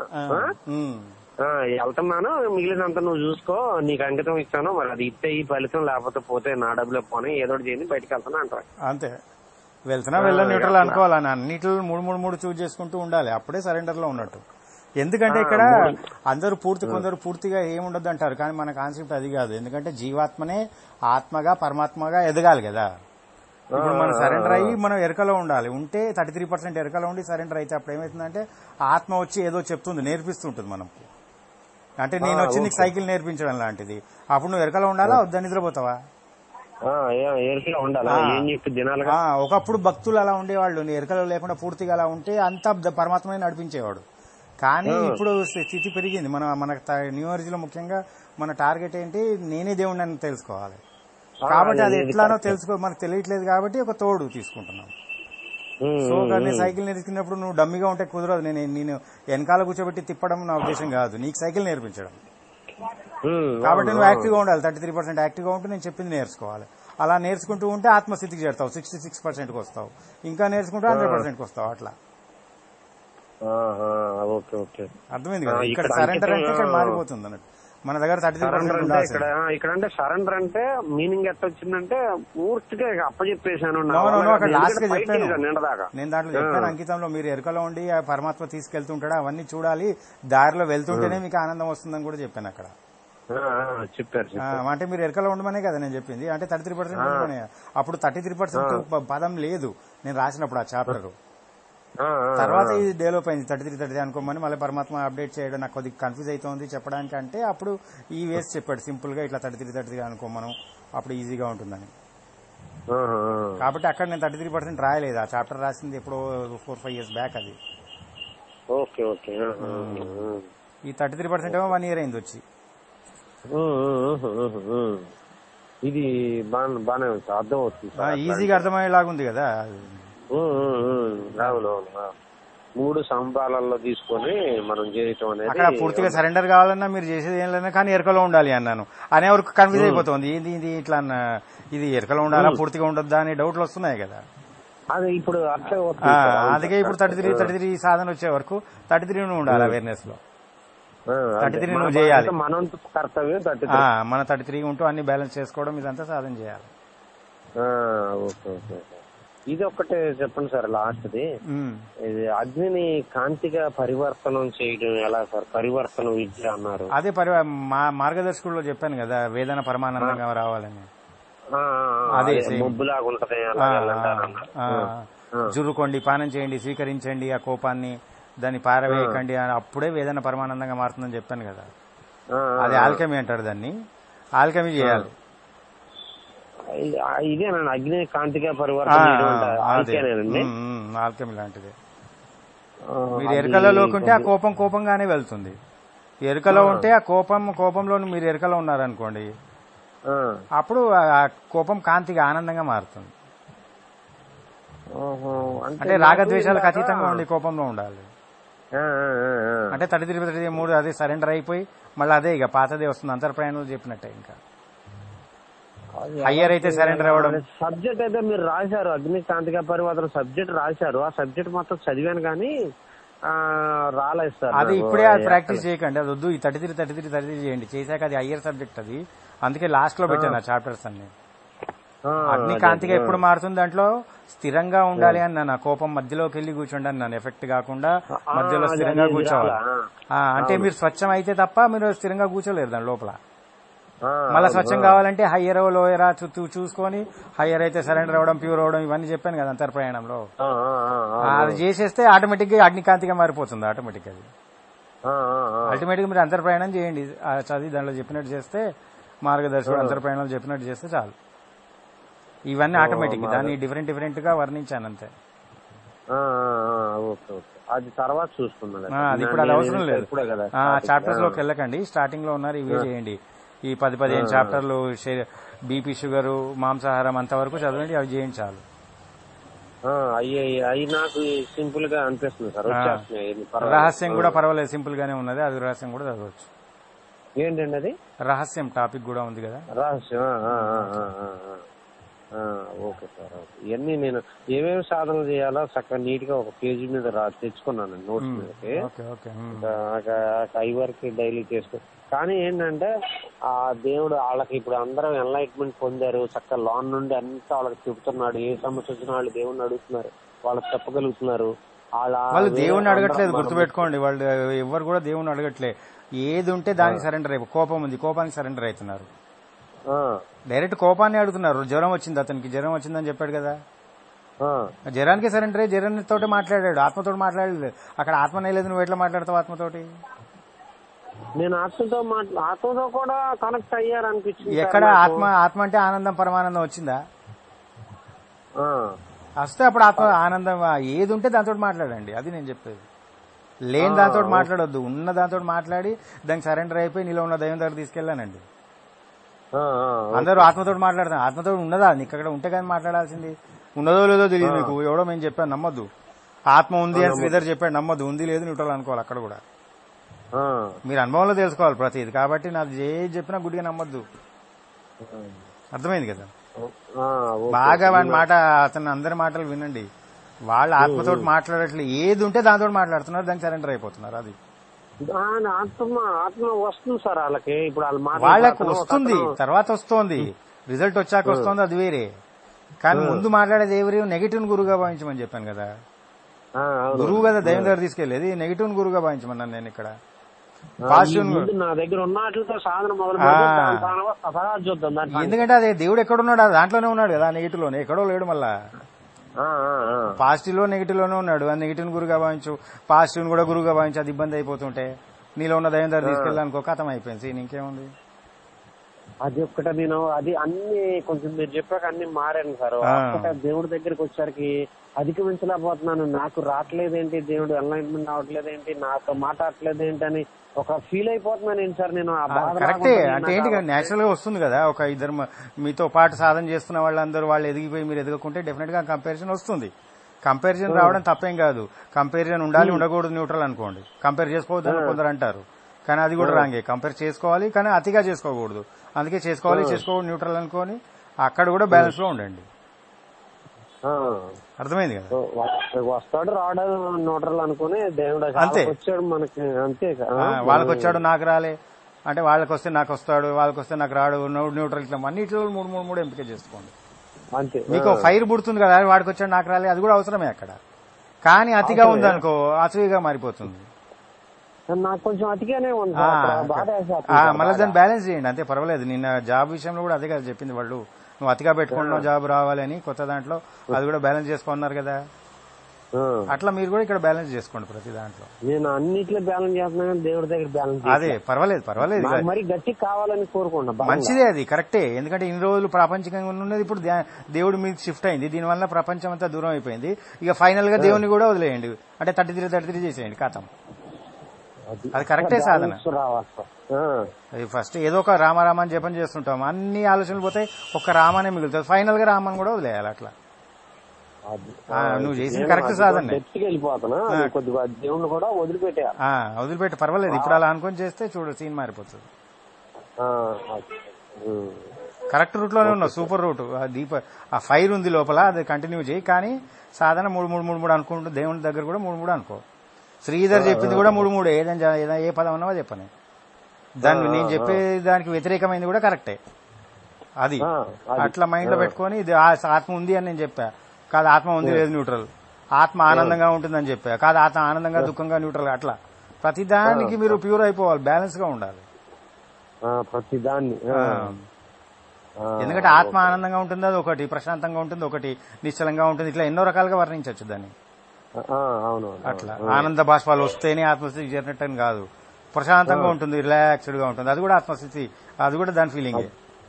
వెళ్తున్నాను, మిగిలినంత నువ్వు చూసుకో, నీకు అంకితం ఇస్తాను, మరి అది ఇస్తే ఈ ఫలితం, లేకపోతే పోతే నా డబ్బులే పోనీ, ఏదో చేయండి, బయటికి వెళ్తాను అంటారు. అంతే, వెళ్తున్నా న్యూట్రల్ అనుకోవాలని అన్నిట్లో మూడు చూజ్ చేసుకుంటూ ఉండాలి. అప్పుడే సరెండర్ లో ఉన్నట్టు. ఎందుకంటే ఇక్కడ అందరూ కొందరు పూర్తిగా ఏముండదు అంటారు, కానీ మన కాన్సెప్ట్ అది కాదు. ఎందుకంటే జీవాత్మనే ఆత్మగా పరమాత్మగా ఎదగాలి కదా. ఇప్పుడు మనం సరెండర్ అయ్యి మనం ఎరకలో ఉండాలి. ఉంటే 33% ఎరకలో ఉండి సరెండర్ అయితే అప్పుడు ఏమవుతుందంటే ఆత్మ వచ్చి ఏదో చెప్తుంది, నేర్పిస్తుంటుంది మనకు. అంటే నేను వచ్చి నీకు సైకిల్ నేర్పించడం లాంటిది. అప్పుడు నువ్వు ఎరకలో ఉండాలా, వద్దా నిద్రపోతావా? ఎరుకలో ఉండాలా? ఏం చెప్పి దినాలుగా ఒకప్పుడు భక్తులు అలా ఉండేవాళ్ళు, ఎరుకలో లేకుండా పూర్తిగా అలా ఉంటే అంతా పరమాత్మని నడిపించేవాడు. కానీ ఇప్పుడు స్థితి పెరిగింది. మన న్యూ ఏజ్ లో ముఖ్యంగా మన టార్గెట్ ఏంటి, నేనే దేవుడిని అని తెలుసుకోవాలి. కాబట్టి అది ఎట్లానో మనకు తెలియట్లేదు కాబట్టి ఒక తోడు తీసుకుంటున్నాం. సో నేను సైకిల్ నేర్చుకున్నప్పుడు నువ్వు డమ్మిగా ఉంటే కుదరదు. నేను వెనకాల కూర్చోబెట్టి తిప్పడం నా ఉద్దేశం కాదు, నీకు సైకిల్ నేర్పించడం. కాబట్టి నువ్వు యాక్టివ్గా ఉండాలి. 33% యాక్టివ్గా ఉంటే నేను చెప్పింది నేర్చుకోవాలి. అలా నేర్చుకుంటూ ఉంటే ఆత్మస్థితికి చేరుతావు, 66%కి వస్తావు, ఇంకా నేర్చుకుంటే 100%కి వస్తావు. అట్లా అర్థమైంది కదా? ఇక్కడ సరెండర్ అంటే ఇక్కడ మారిపోతుంది అన్నట్టు. మన దగ్గర 33% ఇక్కడ అంటే సరెండర్ అంటే మీనింగ్ ఎట్లా వచ్చిందంటే పూర్తిగా అప్పచెప్పేశాను. అక్కడ లాస్ట్ గా చెప్పాను నేను, దాంట్లో చెప్పాను అంకితంలో, మీరు ఎరుకలో ఉండి ఆ పరమాత్మ తీసుకెళ్తుంటాడు, అవన్నీ చూడాలి, దారిలో వెళ్తుంటేనే మీకు ఆనందం వస్తుందని కూడా చెప్పాను అక్కడ. చెప్పారు. అంటే మీరు ఎరుకలో ఉండమనే కదా నేను చెప్పింది. అంటే 33% ఉండమనే. అప్పుడు 33% పదం లేదు నేను రాసినప్పుడు ఆ చాప్టర్. తర్వాత ఇది డెవలప్ అయింది 33 అనుకోమని, మళ్ళీ పరమాత్మ అప్డేట్ చేయడం నాకు కొద్దిగా కన్ఫ్యూజ్ అవుతుంది చెప్పడానికి. అంటే అప్పుడు ఈ వేసి చెప్పాడు సింపుల్ గా, ఇట్లా 33 అనుకోమను, అప్పుడు ఈజీగా ఉంటుందని. కాబట్టి అక్కడ నేను 33% రాయలేదు. ఆ చాప్టర్ రాసింది ఎప్పుడో 4-5 years బ్యాక్ అది. ఈ 33% ఏమో 1 year అయింది వచ్చి. ఇది బాగానే అర్థం అవుతుంది, ఈజీగా అర్థమయ్యేలాగా ఉంది కదా. అవునవును, 3 సంపాలలో తీసుకొని మనం చేయటం అనేది. అక్కడ పూర్తిగా సరెండర్ కావాలన్నా మీరు చేసేది ఏం లేదన్నా కానీ ఎరకలో ఉండాలి అన్నాను. అనే వరకు కన్ఫ్యూజ్ అయిపోతుంది, ఇది ఇట్లా ఇది ఎరకలో ఉండాలా పూర్తిగా ఉండొద్దా అనే డౌట్లు వస్తున్నాయి కదా. అది ఇప్పుడు అందుకే ఇప్పుడు 33 సాధన వచ్చే వరకు 33 ఉండాలి అవేర్నెస్ లో. 33 నువ్వు చేయాలి, మన కర్తవ్యం. మన 33 ఉంటూ అన్ని బ్యాలెన్స్ చేసుకోవడం, ఇదంతా సాధన చేయాలి. ఇది ఒక్కటే చెప్పండి సార్ లాస్ట్ది. ఇది అగ్నిని కాంతిగా పరివర్తనం చేయడం ఎలా సార్? పరివర్తన విద్య అన్నారు. అదే మార్గదర్శకుల్లో చెప్పాను కదా, వేదన పరమానందంగా రావాలని. అదే మబ్బులాగా ఉంటది, జుర్రుకోండి, పానం చేయండి, స్వీకరించండి ఆ కోపాన్ని, దాన్ని పారవేయకండి, అప్పుడే వేదన పరమానందంగా మారుతుందని చెప్పాను కదా. అది ఆల్కెమీ అంటారు దాన్ని, ఆల్కెమీ చేయాలి. ఇదేనండి అగ్ని కాంతిగా పరివర్తన, ఆల్కెమీ లాంటిది. మీరు ఎరుకలలో ఉంటే ఆ కోపంగానే వెళ్తుంది. ఎరుకలో ఉంటే ఆ కోపంలో మీరు ఎరుకలో ఉన్నారనుకోండి, అప్పుడు ఆ కోపం కాంతిగా ఆనందంగా మారుతుంది. అంటే రాగద్వేషాలకు అతీతంగా ఉండి కోపంలో ఉండాలి. అంటే 33 అదే సరెండర్ అయిపోయి మళ్ళీ అదే ఇక పాతదే వస్తుంది, అంతర్ప్రయాణంలో చెప్పినట్టే. ఇంకా హయ్యర్ అయితే సరెండర్ అవ్వడం. సబ్జెక్ట్ అయితే మీరు రాశారు, అగ్ని కాంతిగా పరివర్తన సబ్జెక్ట్ రాశారు. ఆ సబ్జెక్ట్ మొత్తం చదివాను కానీ రాలేదు సార్. అది ఇప్పుడే ప్రాక్టీస్ చేయకండి, అది వద్దు. ఈ 33 చేయండి, చేశాక అది హయ్యర్ సబ్జెక్ట్ అది. అందుకే లాస్ట్ లో పెట్టాను ఆ చాప్టర్స్ అన్ని. అగ్ని కాంతిగా ఎప్పుడు మారుతుంది, దాంట్లో స్థిరంగా ఉండాలి అన్నాను. కోపం మధ్యలోకి వెళ్లి కూర్చోండి అన్నాను, ఎఫెక్ట్ కాకుండా మధ్యలో స్థిరంగా కూర్చోవాలి. అంటే మీరు స్వచ్ఛం అయితే తప్ప మీరు స్థిరంగా కూర్చోలేరు దాని లోపల. మళ్ళీ స్వచ్ఛం కావాలంటే హయ్యర్ లోయరా చూసుకొని, హయ్యర్ అయితే సరెండర్ అవ్వడం, ప్యూర్ అవ్వడం, ఇవన్నీ చెప్పాను కదా అంతర్ప్రయాణంలో. అది చేసేస్తే ఆటోమేటిక్ గా అగ్నికాంతిగా మారిపోతుంది ఆటోమేటిక్. అది అల్టిమేట్ గా మీరు అంతర్ప్రయాణం చేయండి, చదివి దాంట్లో చెప్పినట్టు చేస్తే, మార్గదర్శకుడు అంతర్ప్రయాణంలో చెప్పినట్టు చేస్తే చాలు. ఇవన్నీ ఆటోమేటిక్, దాన్ని డిఫరెంట్ గా వర్ణించాను అంతే. అది తర్వాత చూసుకున్నాను, అది ఇప్పుడు అది అవసరం లేదు. చాప్టర్స్ లోకి వెళ్ళకండి, స్టార్టింగ్ లో ఉన్నారు ఇవే చేయండి. ఈ 10-15 చాప్టర్లు బీపీ, షుగర్, మాంసాహారం అంతవరకు చదవండి, అవి చేయండి చాలు. అవి నాకు సింపుల్ గా అనిపిస్తుంది సార్. రహస్యం కూడా పర్వాలేదు, సింపుల్ గానే ఉన్నది, అది రహస్యం కూడా చదవచ్చు. ఏంటండి అది? రహస్యం టాపిక్ కూడా ఉంది కదా, రహస్యం. Okay sir, okay. ఇవన్నీ నేను ఏమేమి సాధనలు చేయాలో చక్కగా నీట్ గా ఒక పేజీ మీద తెచ్చుకున్నాను నోట్స్ మీదకి. ఐవర్కి డైలీ చేసుకో. కానీ ఏంటంటే ఆ దేవుడు వాళ్ళకి ఇప్పుడు అందరూ ఎన్లైట్మెంట్ పొందారు, చక్కగా లోన్ నుండి అంతా వాళ్ళకి చెబుతున్నాడు. ఏ సమస్య వచ్చినా వాళ్ళు దేవుడిని అడుగుతున్నారు, వాళ్ళకి చెప్పగలుగుతున్నారు. వాళ్ళు దేవుడిని అడగట్లేదు, గుర్తుపెట్టుకోండి. వాళ్ళు ఎవరు కూడా దేవుడిని అడగట్లేదు. ఏది ఉంటే దానికి సరెండర్ అయిపో. కోపం ఉంది, కోపానికి సరెండర్ అవుతున్నారు. డైరెక్ట్ కోపాన్ని అడుగుతున్నారు. జ్వరం వచ్చింది, అతనికి జ్వరం వచ్చిందని చెప్పాడు కదా, జ్వరానికి సరెండర్ అయ్యి జ్వరంతో మాట్లాడాడు, ఆత్మతో మాట్లాడలేదు. అక్కడ ఆత్మనే లేదు, నువ్వు ఎట్లా మాట్లాడతావు ఆత్మతోటి? నేను ఆత్మతో కూడా కనెక్ట్ అయ్యారు అనిపించింది. ఎక్కడ ఆత్మ అంటే ఆనందం పరమానందం వచ్చిందా? వస్తే అప్పుడు ఆత్మ ఆనందం ఏది ఉంటే దాంతో మాట్లాడండి. అది నేను చెప్పేది. లేని దాంతో మాట్లాడొద్దు, ఉన్న దాంతో మాట్లాడి దానికి సరెండర్ అయిపోయి నీలో ఉన్న దైవం దగ్గర తీసుకెళ్ళానండి. అందరూ ఆత్మతో మాట్లాడతాను. ఆత్మతో ఉన్నదా నీకు? అక్కడ ఉంటే కానీ మాట్లాడాల్సింది. ఉన్నదో లేదో తెలియదు నీకు. ఎవడో మేము చెప్పాను నమ్మద్దు. ఆత్మ ఉంది అని శ్రీధర్ చెప్పాడు, నమ్మద్దు. ఉంది లేదు న్యూట్రల్ అనుకోవాలి. అక్కడ కూడా మీరు అనుభవంలో తెలుసుకోవాలి ప్రతిది. కాబట్టి నాకు ఏది చెప్పినా గుడిగా నమ్మద్దు. అర్థమైంది కదా? బాగా వాడి మాట, అతను అందరి మాటలు వినండి. వాళ్ళ ఆత్మతో మాట్లాడట్లేదు. ఏది ఉంటే దాంతో మాట్లాడుతున్నారు, దానికి సరెండర్ అయిపోతున్నారు. అది ఆత్మ వస్తుంది సార్ వాళ్ళకి. ఇప్పుడు వాళ్ళకి వస్తుంది, తర్వాత వస్తుంది, రిజల్ట్ వచ్చాక వస్తుంది, అది వేరే. కానీ ముందు మాట్లాడేది ఎవరు? నెగిటివ్ గురువుగా భావించమని చెప్పాను కదా. గురువు కదా దైవం దగ్గర తీసుకెళ్లేది. నెగిటివ్ గురువుగా భావించమన్నాను నేను ఇక్కడ. పాజిటివ్ నా దగ్గర ఉన్నట్లతో సాధన మొదలు చూద్దాం. ఎందుకంటే అదే దేవుడు ఎక్కడున్నాడు? దాంట్లోనే ఉన్నాడు కదా, నెగిటివ్ లోనే. ఎక్కడో లేడు. మళ్ళా పాజిటివ్ లో నెగిటివ్ లోనే ఉన్నాడు. ఆ నెగిటివ్ గురువుగా భావించు, పాజిటివ్ కూడా గురువుగా భావించు. అది ఇబ్బంది అయిపోతుంటే నీలో ఉన్న దైవం దగ్గర తీసుకెళ్ళానుకో, కథం అయిపోయింది. ఇంకేముంది? అది ఒక్కటే. నేను అది అన్ని కొంచెం మీరు చెప్పాక అన్ని మారాను సార్. దేవుడి దగ్గరికి వచ్చేసరికి అధిగమించలేకపోతున్నాను. నాకు రావట్లేదేంటి, దేవుడు ఎన్లైట్మెంట్ అవ్వట్లేదేంటి, నాతో మాట్లాడట్లేదేంటి అని ఒక ఫీల్ అయిపోతున్నాను. ఏంటి సార్ నేను కరెక్టే. అంటే ఏంటి నేచురల్ గా వస్తుంది కదా. ఒక ఇద్దరు మీతో పాటు సాధన చేస్తున్న వాళ్ళందరూ వాళ్ళు ఎదిగిపోయి మీరు ఎదగకుంటే డెఫినెట్ గా కంపారిజన్ వస్తుంది. కంపారిజన్ రావడం తప్పేం కాదు. కంపారిజన్ ఉండాలి, ఉండకూడదు న్యూట్రల్ అనుకోండి. కంపేర్ చేసుకోవద్దని కొందరు అంటారు, కానీ అది కూడా రాంగే. కంపేర్ చేసుకోవాలి, కానీ అతిగా చేసుకోకూడదు. అందుకే చేసుకోవాలి, చేసుకోకూడదు, న్యూట్రల్ అనుకోని అక్కడ కూడా బ్యాలెన్స్ లో ఉండండి. అర్థమైంది కదా? వస్తాడు రావడం న్యూట్రల్ అనుకుని దేవుడు అంతే వచ్చాడు మనకి. అంతే. వాళ్ళకి వచ్చాడు నాకు రాలే అంటే, వాళ్ళకి వస్తే నాకు వస్తాడు, వాళ్ళకి వస్తే నాకు రాడు, న్యూట్రల్. ఇట్లా అన్నిట్లో మూడు ఎంపిక చేసుకోండి. అంతే. మీకు ఫైర్ పుడుతుంది కదా, వాడికి వచ్చాడు నాకు రాలే, అది కూడా అవసరమే అక్కడ. కానీ అతిగా ఉందనుకో అసూయగా మారిపోతుంది. నాకు కొంచెం అతిగానే ఉంది. మళ్ళీ దాన్ని బ్యాలెన్స్ చేయండి. అంతే, పర్వాలేదు. నిన్న జాబ్ విషయంలో కూడా అదే కదా చెప్పింది వాళ్ళు. నువ్వు అతిగా పెట్టుకుంటున్నావు జాబ్ రావాలని, కొత్త దాంట్లో అది కూడా బ్యాలెన్స్ చేసుకున్నారు కదా. అట్లా మీరు కూడా ఇక్కడ బ్యాలెన్స్ చేసుకోండి ప్రతి దాంట్లో. నేను అన్నిట్లో బ్యాలెన్స్ చేస్తున్నాను, దేవుడి దగ్గర బ్యాలెన్స్. అదే పర్వాలేదు. మరి గట్టి కావాలని కోరుకుంటా. మంచిదే, అది కరెక్టే. ఎందుకంటే ఇన్ని రోజులు ప్రాపంచికంగా ఉన్నది ఇప్పుడు దేవుడి మీద షిఫ్ట్ అయింది. దీనివల్ల ప్రపంచం అంతా దూరం అయిపోయింది. ఇక ఫైనల్ గా దేవుని కూడా వదిలేయండి. అంటే 33 చేసేయండి, ఖాతం. అది కరెక్టే సాధన. ఫస్ట్ ఏదో ఒక రామారామ అని జపం చేస్తుంటాం, అన్ని ఆలోచనలు పోతాయి, ఒక్క రామానే మిగులుతుంది. ఫైనల్ గా రామని కూడా వదిలేయాలి. అట్లా నువ్వు చేసిన కరెక్ట్ సాధన. వదిలిపెట్టి పర్వాలేదు. ఇప్పుడు అలా అనుకుని చేస్తే చూడు సీన్ మారిపోతుంది. కరెక్ట్ రూట్ లోనే ఉన్నావు, సూపర్ రూట్. ఆ ఫైర్ ఉంది లోపల, అది కంటిన్యూ చేయి. కానీ సాధన 3 అనుకుంటూ దేవుని దగ్గర కూడా 3 అనుకో. శ్రీధర్ చెప్పింది కూడా 3 ఏదైనా ఏ పదం అన్నావో చెప్పని. దాన్ని నేను చెప్పే దానికి వ్యతిరేకమైంది కూడా కరెక్టే. అది అట్లా మైండ్ లో పెట్టుకుని ఇది ఆత్మ ఉంది అని నేను చెప్పా కాదు, ఆత్మ ఉంది లేదు న్యూట్రల్. ఆత్మ ఆనందంగా ఉంటుందని చెప్పా కాదు, ఆత్మ ఆనందంగా దుఃఖంగా న్యూట్రల్. అట్లా ప్రతిదానికి మీరు ప్యూర్ అయిపోవాలి, బ్యాలెన్స్ గా ఉండాలి ప్రతిదాన్ని. ఎందుకంటే ఆత్మ ఆనందంగా ఉంటుంది, అది ఒకటి, ప్రశాంతంగా ఉంటుంది ఒకటి, నిశ్చలంగా ఉంటుంది. ఇట్లా ఎన్నో రకాలుగా వర్ణించవచ్చు దాన్ని. అట్లా ఆనంద బాష్పాలు వస్తేనే ఆత్మస్థితి చేరినట్టు కాదు. ప్రశాంతంగా ఉంటుంది, రిలాక్స్డ్ గా ఉంటుంది, అది కూడా ఆత్మస్థితి, అది కూడా దాని ఫీలింగే.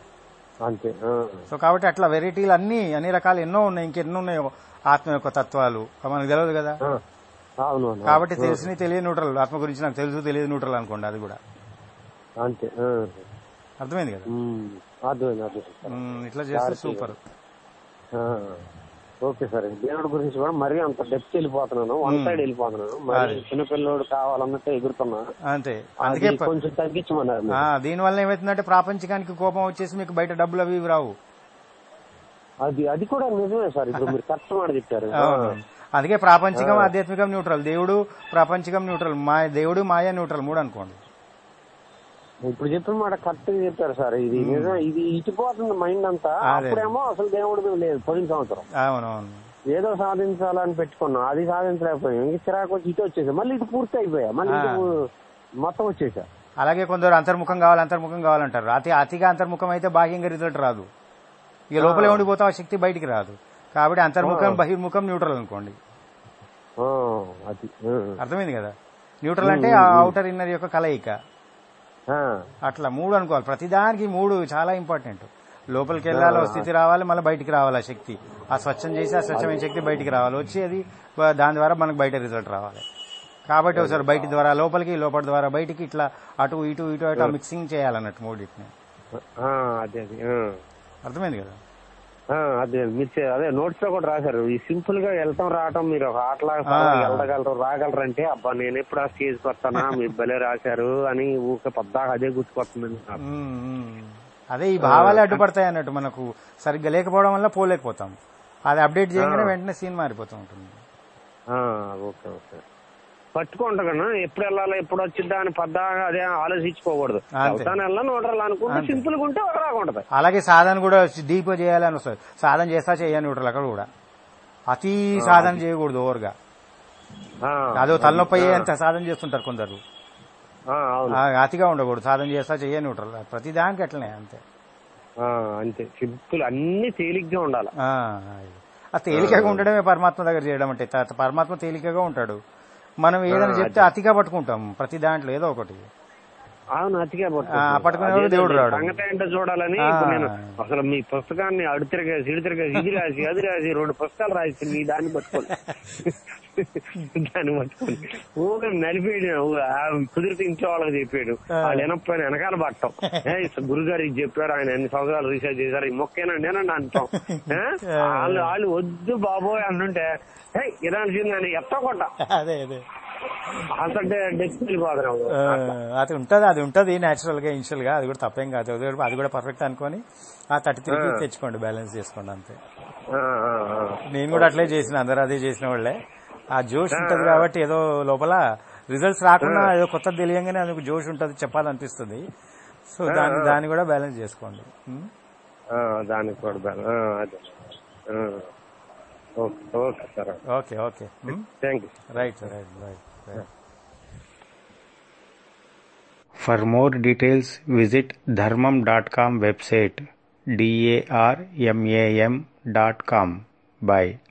సో కాబట్టి అట్లా వెరైటీలు అన్ని రకాలు ఎన్నో ఉన్నాయి, ఇంకెన్నో ఉన్నాయో ఆత్మ యొక్క తత్వాలు మనకు తెలియదు కదా. కాబట్టి తెలిసి తెలియదు న్యూట్రల్. ఆత్మ గురించి నాకు తెలుసు తెలియదు న్యూట్రల్ అనుకోండి, అది కూడా అంతే. అర్థమైంది కదా? ఇట్లా చేస్తే సూపర్. Okay sir. దేవుడి గురించి కూడా మరీ అంత డెప్త్ వెళ్ళిపోతున్నాను, వన్ సైడ్ వెళ్ళిపోతున్నాను. మరి చిన్నపిల్లడు కావాలన్నట్టు ఎగురుతున్నా. అంతే, అందుకే కొంచెం తగ్గించమన్నారు. దీనివల్ల ఏమవుతుందంటే ప్రాపంచికానికి కోపం వచ్చేసి మీకు బయట డబ్బులు అవి రావు. అది కూడా నిజమే సార్. ఇప్పుడు మీరు కరెక్ట్ మాట చెప్పారు. అందుకే ప్రాపంచికం ఆధ్యాత్మికం న్యూట్రల్, దేవుడు ప్రపంచకం న్యూట్రల్, దేవుడు మాయా న్యూట్రల్, 3 అనుకోండి. ఇప్పుడు చెప్పిన మాట కరెక్ట్ గా చెప్పారు సార్. ఇది నిజం, ఇది ఇటుపోతుంది మైండ్ అంతా. అప్పుడేమో అసలు దేవుడు లేదు. పోయిన సంవత్సరం ఏదో సాధించాలని పెట్టుకున్నా, అది సాధించలేకపోయాం. ఇంక చిరాకు వచ్చి ఇటు వచ్చేసా, మళ్ళీ ఇటు పూర్తి అయిపోయా, మళ్ళీ మొత్తం వచ్చేసా. అలాగే కొందరు అంతర్ముఖం కావాలంటారు. అతిగా అంతర్ముఖం అయితే బాహ్యంగా రిజల్ట్ రాదు. ఇక లోపలే ఉండిపోతా ఆ శక్తి బయటికి రాదు. కాబట్టి అంతర్ముఖం బహిర్ముఖం న్యూట్రల్ అనుకోండి. అది అర్థమైంది కదా? న్యూట్రల్ అంటే అవుటర్ ఇన్నర్ యొక్క కలయిక. అట్లా 3 అనుకోవాలి. ప్రతిదానికి 3 చాలా ఇంపార్టెంట్. లోపలికి వెళ్ళాలి, స్థితి రావాలి, మళ్ళీ బయటికి రావాలి. ఆ శక్తి, ఆ స్వచ్ఛం చేసి ఆ స్వచ్ఛమైన శక్తి బయటికి రావాలి, వచ్చి అది దాని ద్వారా మనకు బయట రిజల్ట్ రావాలి. కాబట్టి ఒకసారి బయటి ద్వారా లోపలికి, లోపలి ద్వారా బయటికి, ఇట్లా అటు ఇటు ఇటు అటు మిక్సింగ్ చేయాలన్నట్టు మూడింటిని. అర్థమైంది కదా? అదే మీరు అదే నోట్స్ లో కూడా రాశారు. ఈ సింపుల్ గా వెళ్తాం రావటం, మీరు ఒక ఆటలాగా వెళ్ళగలరు రాగలరు అంటే, అబ్బా నేను ఎప్పుడు ఆ స్టేజ్కి వస్తానా, మీరు భలే రాశారు అని ఊరికే పద్దాక అదే గుర్తుకొస్తుంది. అదే ఈ భావాలే అడ్డుపడతాయి అన్నట్టు. మనకు సరిగ్గా లేకపోవడం వల్ల పోలేకపోతాం. అది అప్డేట్ చేయగానే వెంటనే సీన్ మారిపోతూ ఉంటుంది. Okay okay. పట్టుకుంటా కన్నా ఎప్పుడు వెళ్ళాలి ఎప్పుడు వచ్చిద్దా అని పద్దాగా అదే ఆలోచించుకోకూడదు. వెళ్తాను వెళ్ళా న్యూట్రల్ అనుకుంటే సింపుల్ గా ఉంటే రాకుంటది. అలాగే సాధన కూడా డీప్ గా చేయాలని వస్తుంది. సాధన చేస్తా చేయాలి న్యూట్రల్. అక్కడ కూడా అతి సాధన చేయకూడదు ఓవర్గా. అదో తలనొప్పి అంత సాధన చేస్తుంటారు కొందరు. అతిగా ఉండకూడదు. సాధన చేస్తా చెయ్య న్యూట్రల్. ప్రతి దానికి అట్లనే అంతే. అంతే సింపుల్, అన్ని తేలిగ్గా ఉండాలి. ఆ తేలికగా ఉండడమే పరమాత్మ దగ్గర చేయడం అంటే. పరమాత్మ తేలికగా ఉంటాడు. మనం ఏదైనా చెప్తే అతిగా పట్టుకుంటాం ప్రతి దాంట్లో ఏదో ఒకటి. అవును, అతిగా పట్టుకునే దేవుడు రాడు. సంగతి ఏంటో చూడాలని నేను అసలు మీ పుస్తకాన్ని అడు తిరగేసి ఇడు తిరగేసి ఇది రాసి అది రాసి 2 పుస్తకాలు రాసి మీ దాన్ని పట్టుకోండి ఊగా నలిపేయడం. కుదిరితే ఇంట్లో వాళ్ళకి చెప్పాడు, వాళ్ళు వినకపోయినా వెనకాల పట్టం. గురుగారు ఇది చెప్పారు, ఆయన ఎన్ని సంవత్సరాలు రీసెర్చ్ చేశారు, ఈ మొక్కేనండి అంటాం. వాళ్ళు వద్దు బాబోయ్ అంటుంటే ఇదాల్సిందని ఎత్తకొట్ట అంతంటే డెస్క్ వెళ్ళిపోతున్నాం. అది ఉంటది నేచురల్ గా ఇనిషియల్ గా. అది కూడా తప్పేం కాదు. అది కూడా పర్ఫెక్ట్ అనుకోని ఆ 33 తెచ్చుకోండి, బ్యాలెన్స్ చేసుకోండి అంతే. నేను కూడా అట్లే చేసిన, అందరూ అదే చేసిన వాళ్ళే. ఆ జోష్ ఉంటది కాబట్టి ఏదో లోపల రిజల్ట్స్ రాకుండా ఏదో కొత్తది తెలియంగానే అందుకు జోష్ ఉంటది, చెప్పాలనిపిస్తుంది. సో దాన్ని కూడా బ్యాలెన్స్ చేసుకోండి. దానికి కూడా okay sir. Okay okay, thank you. Right. For more details, visit dharmam.com website, darmam.com. Bye.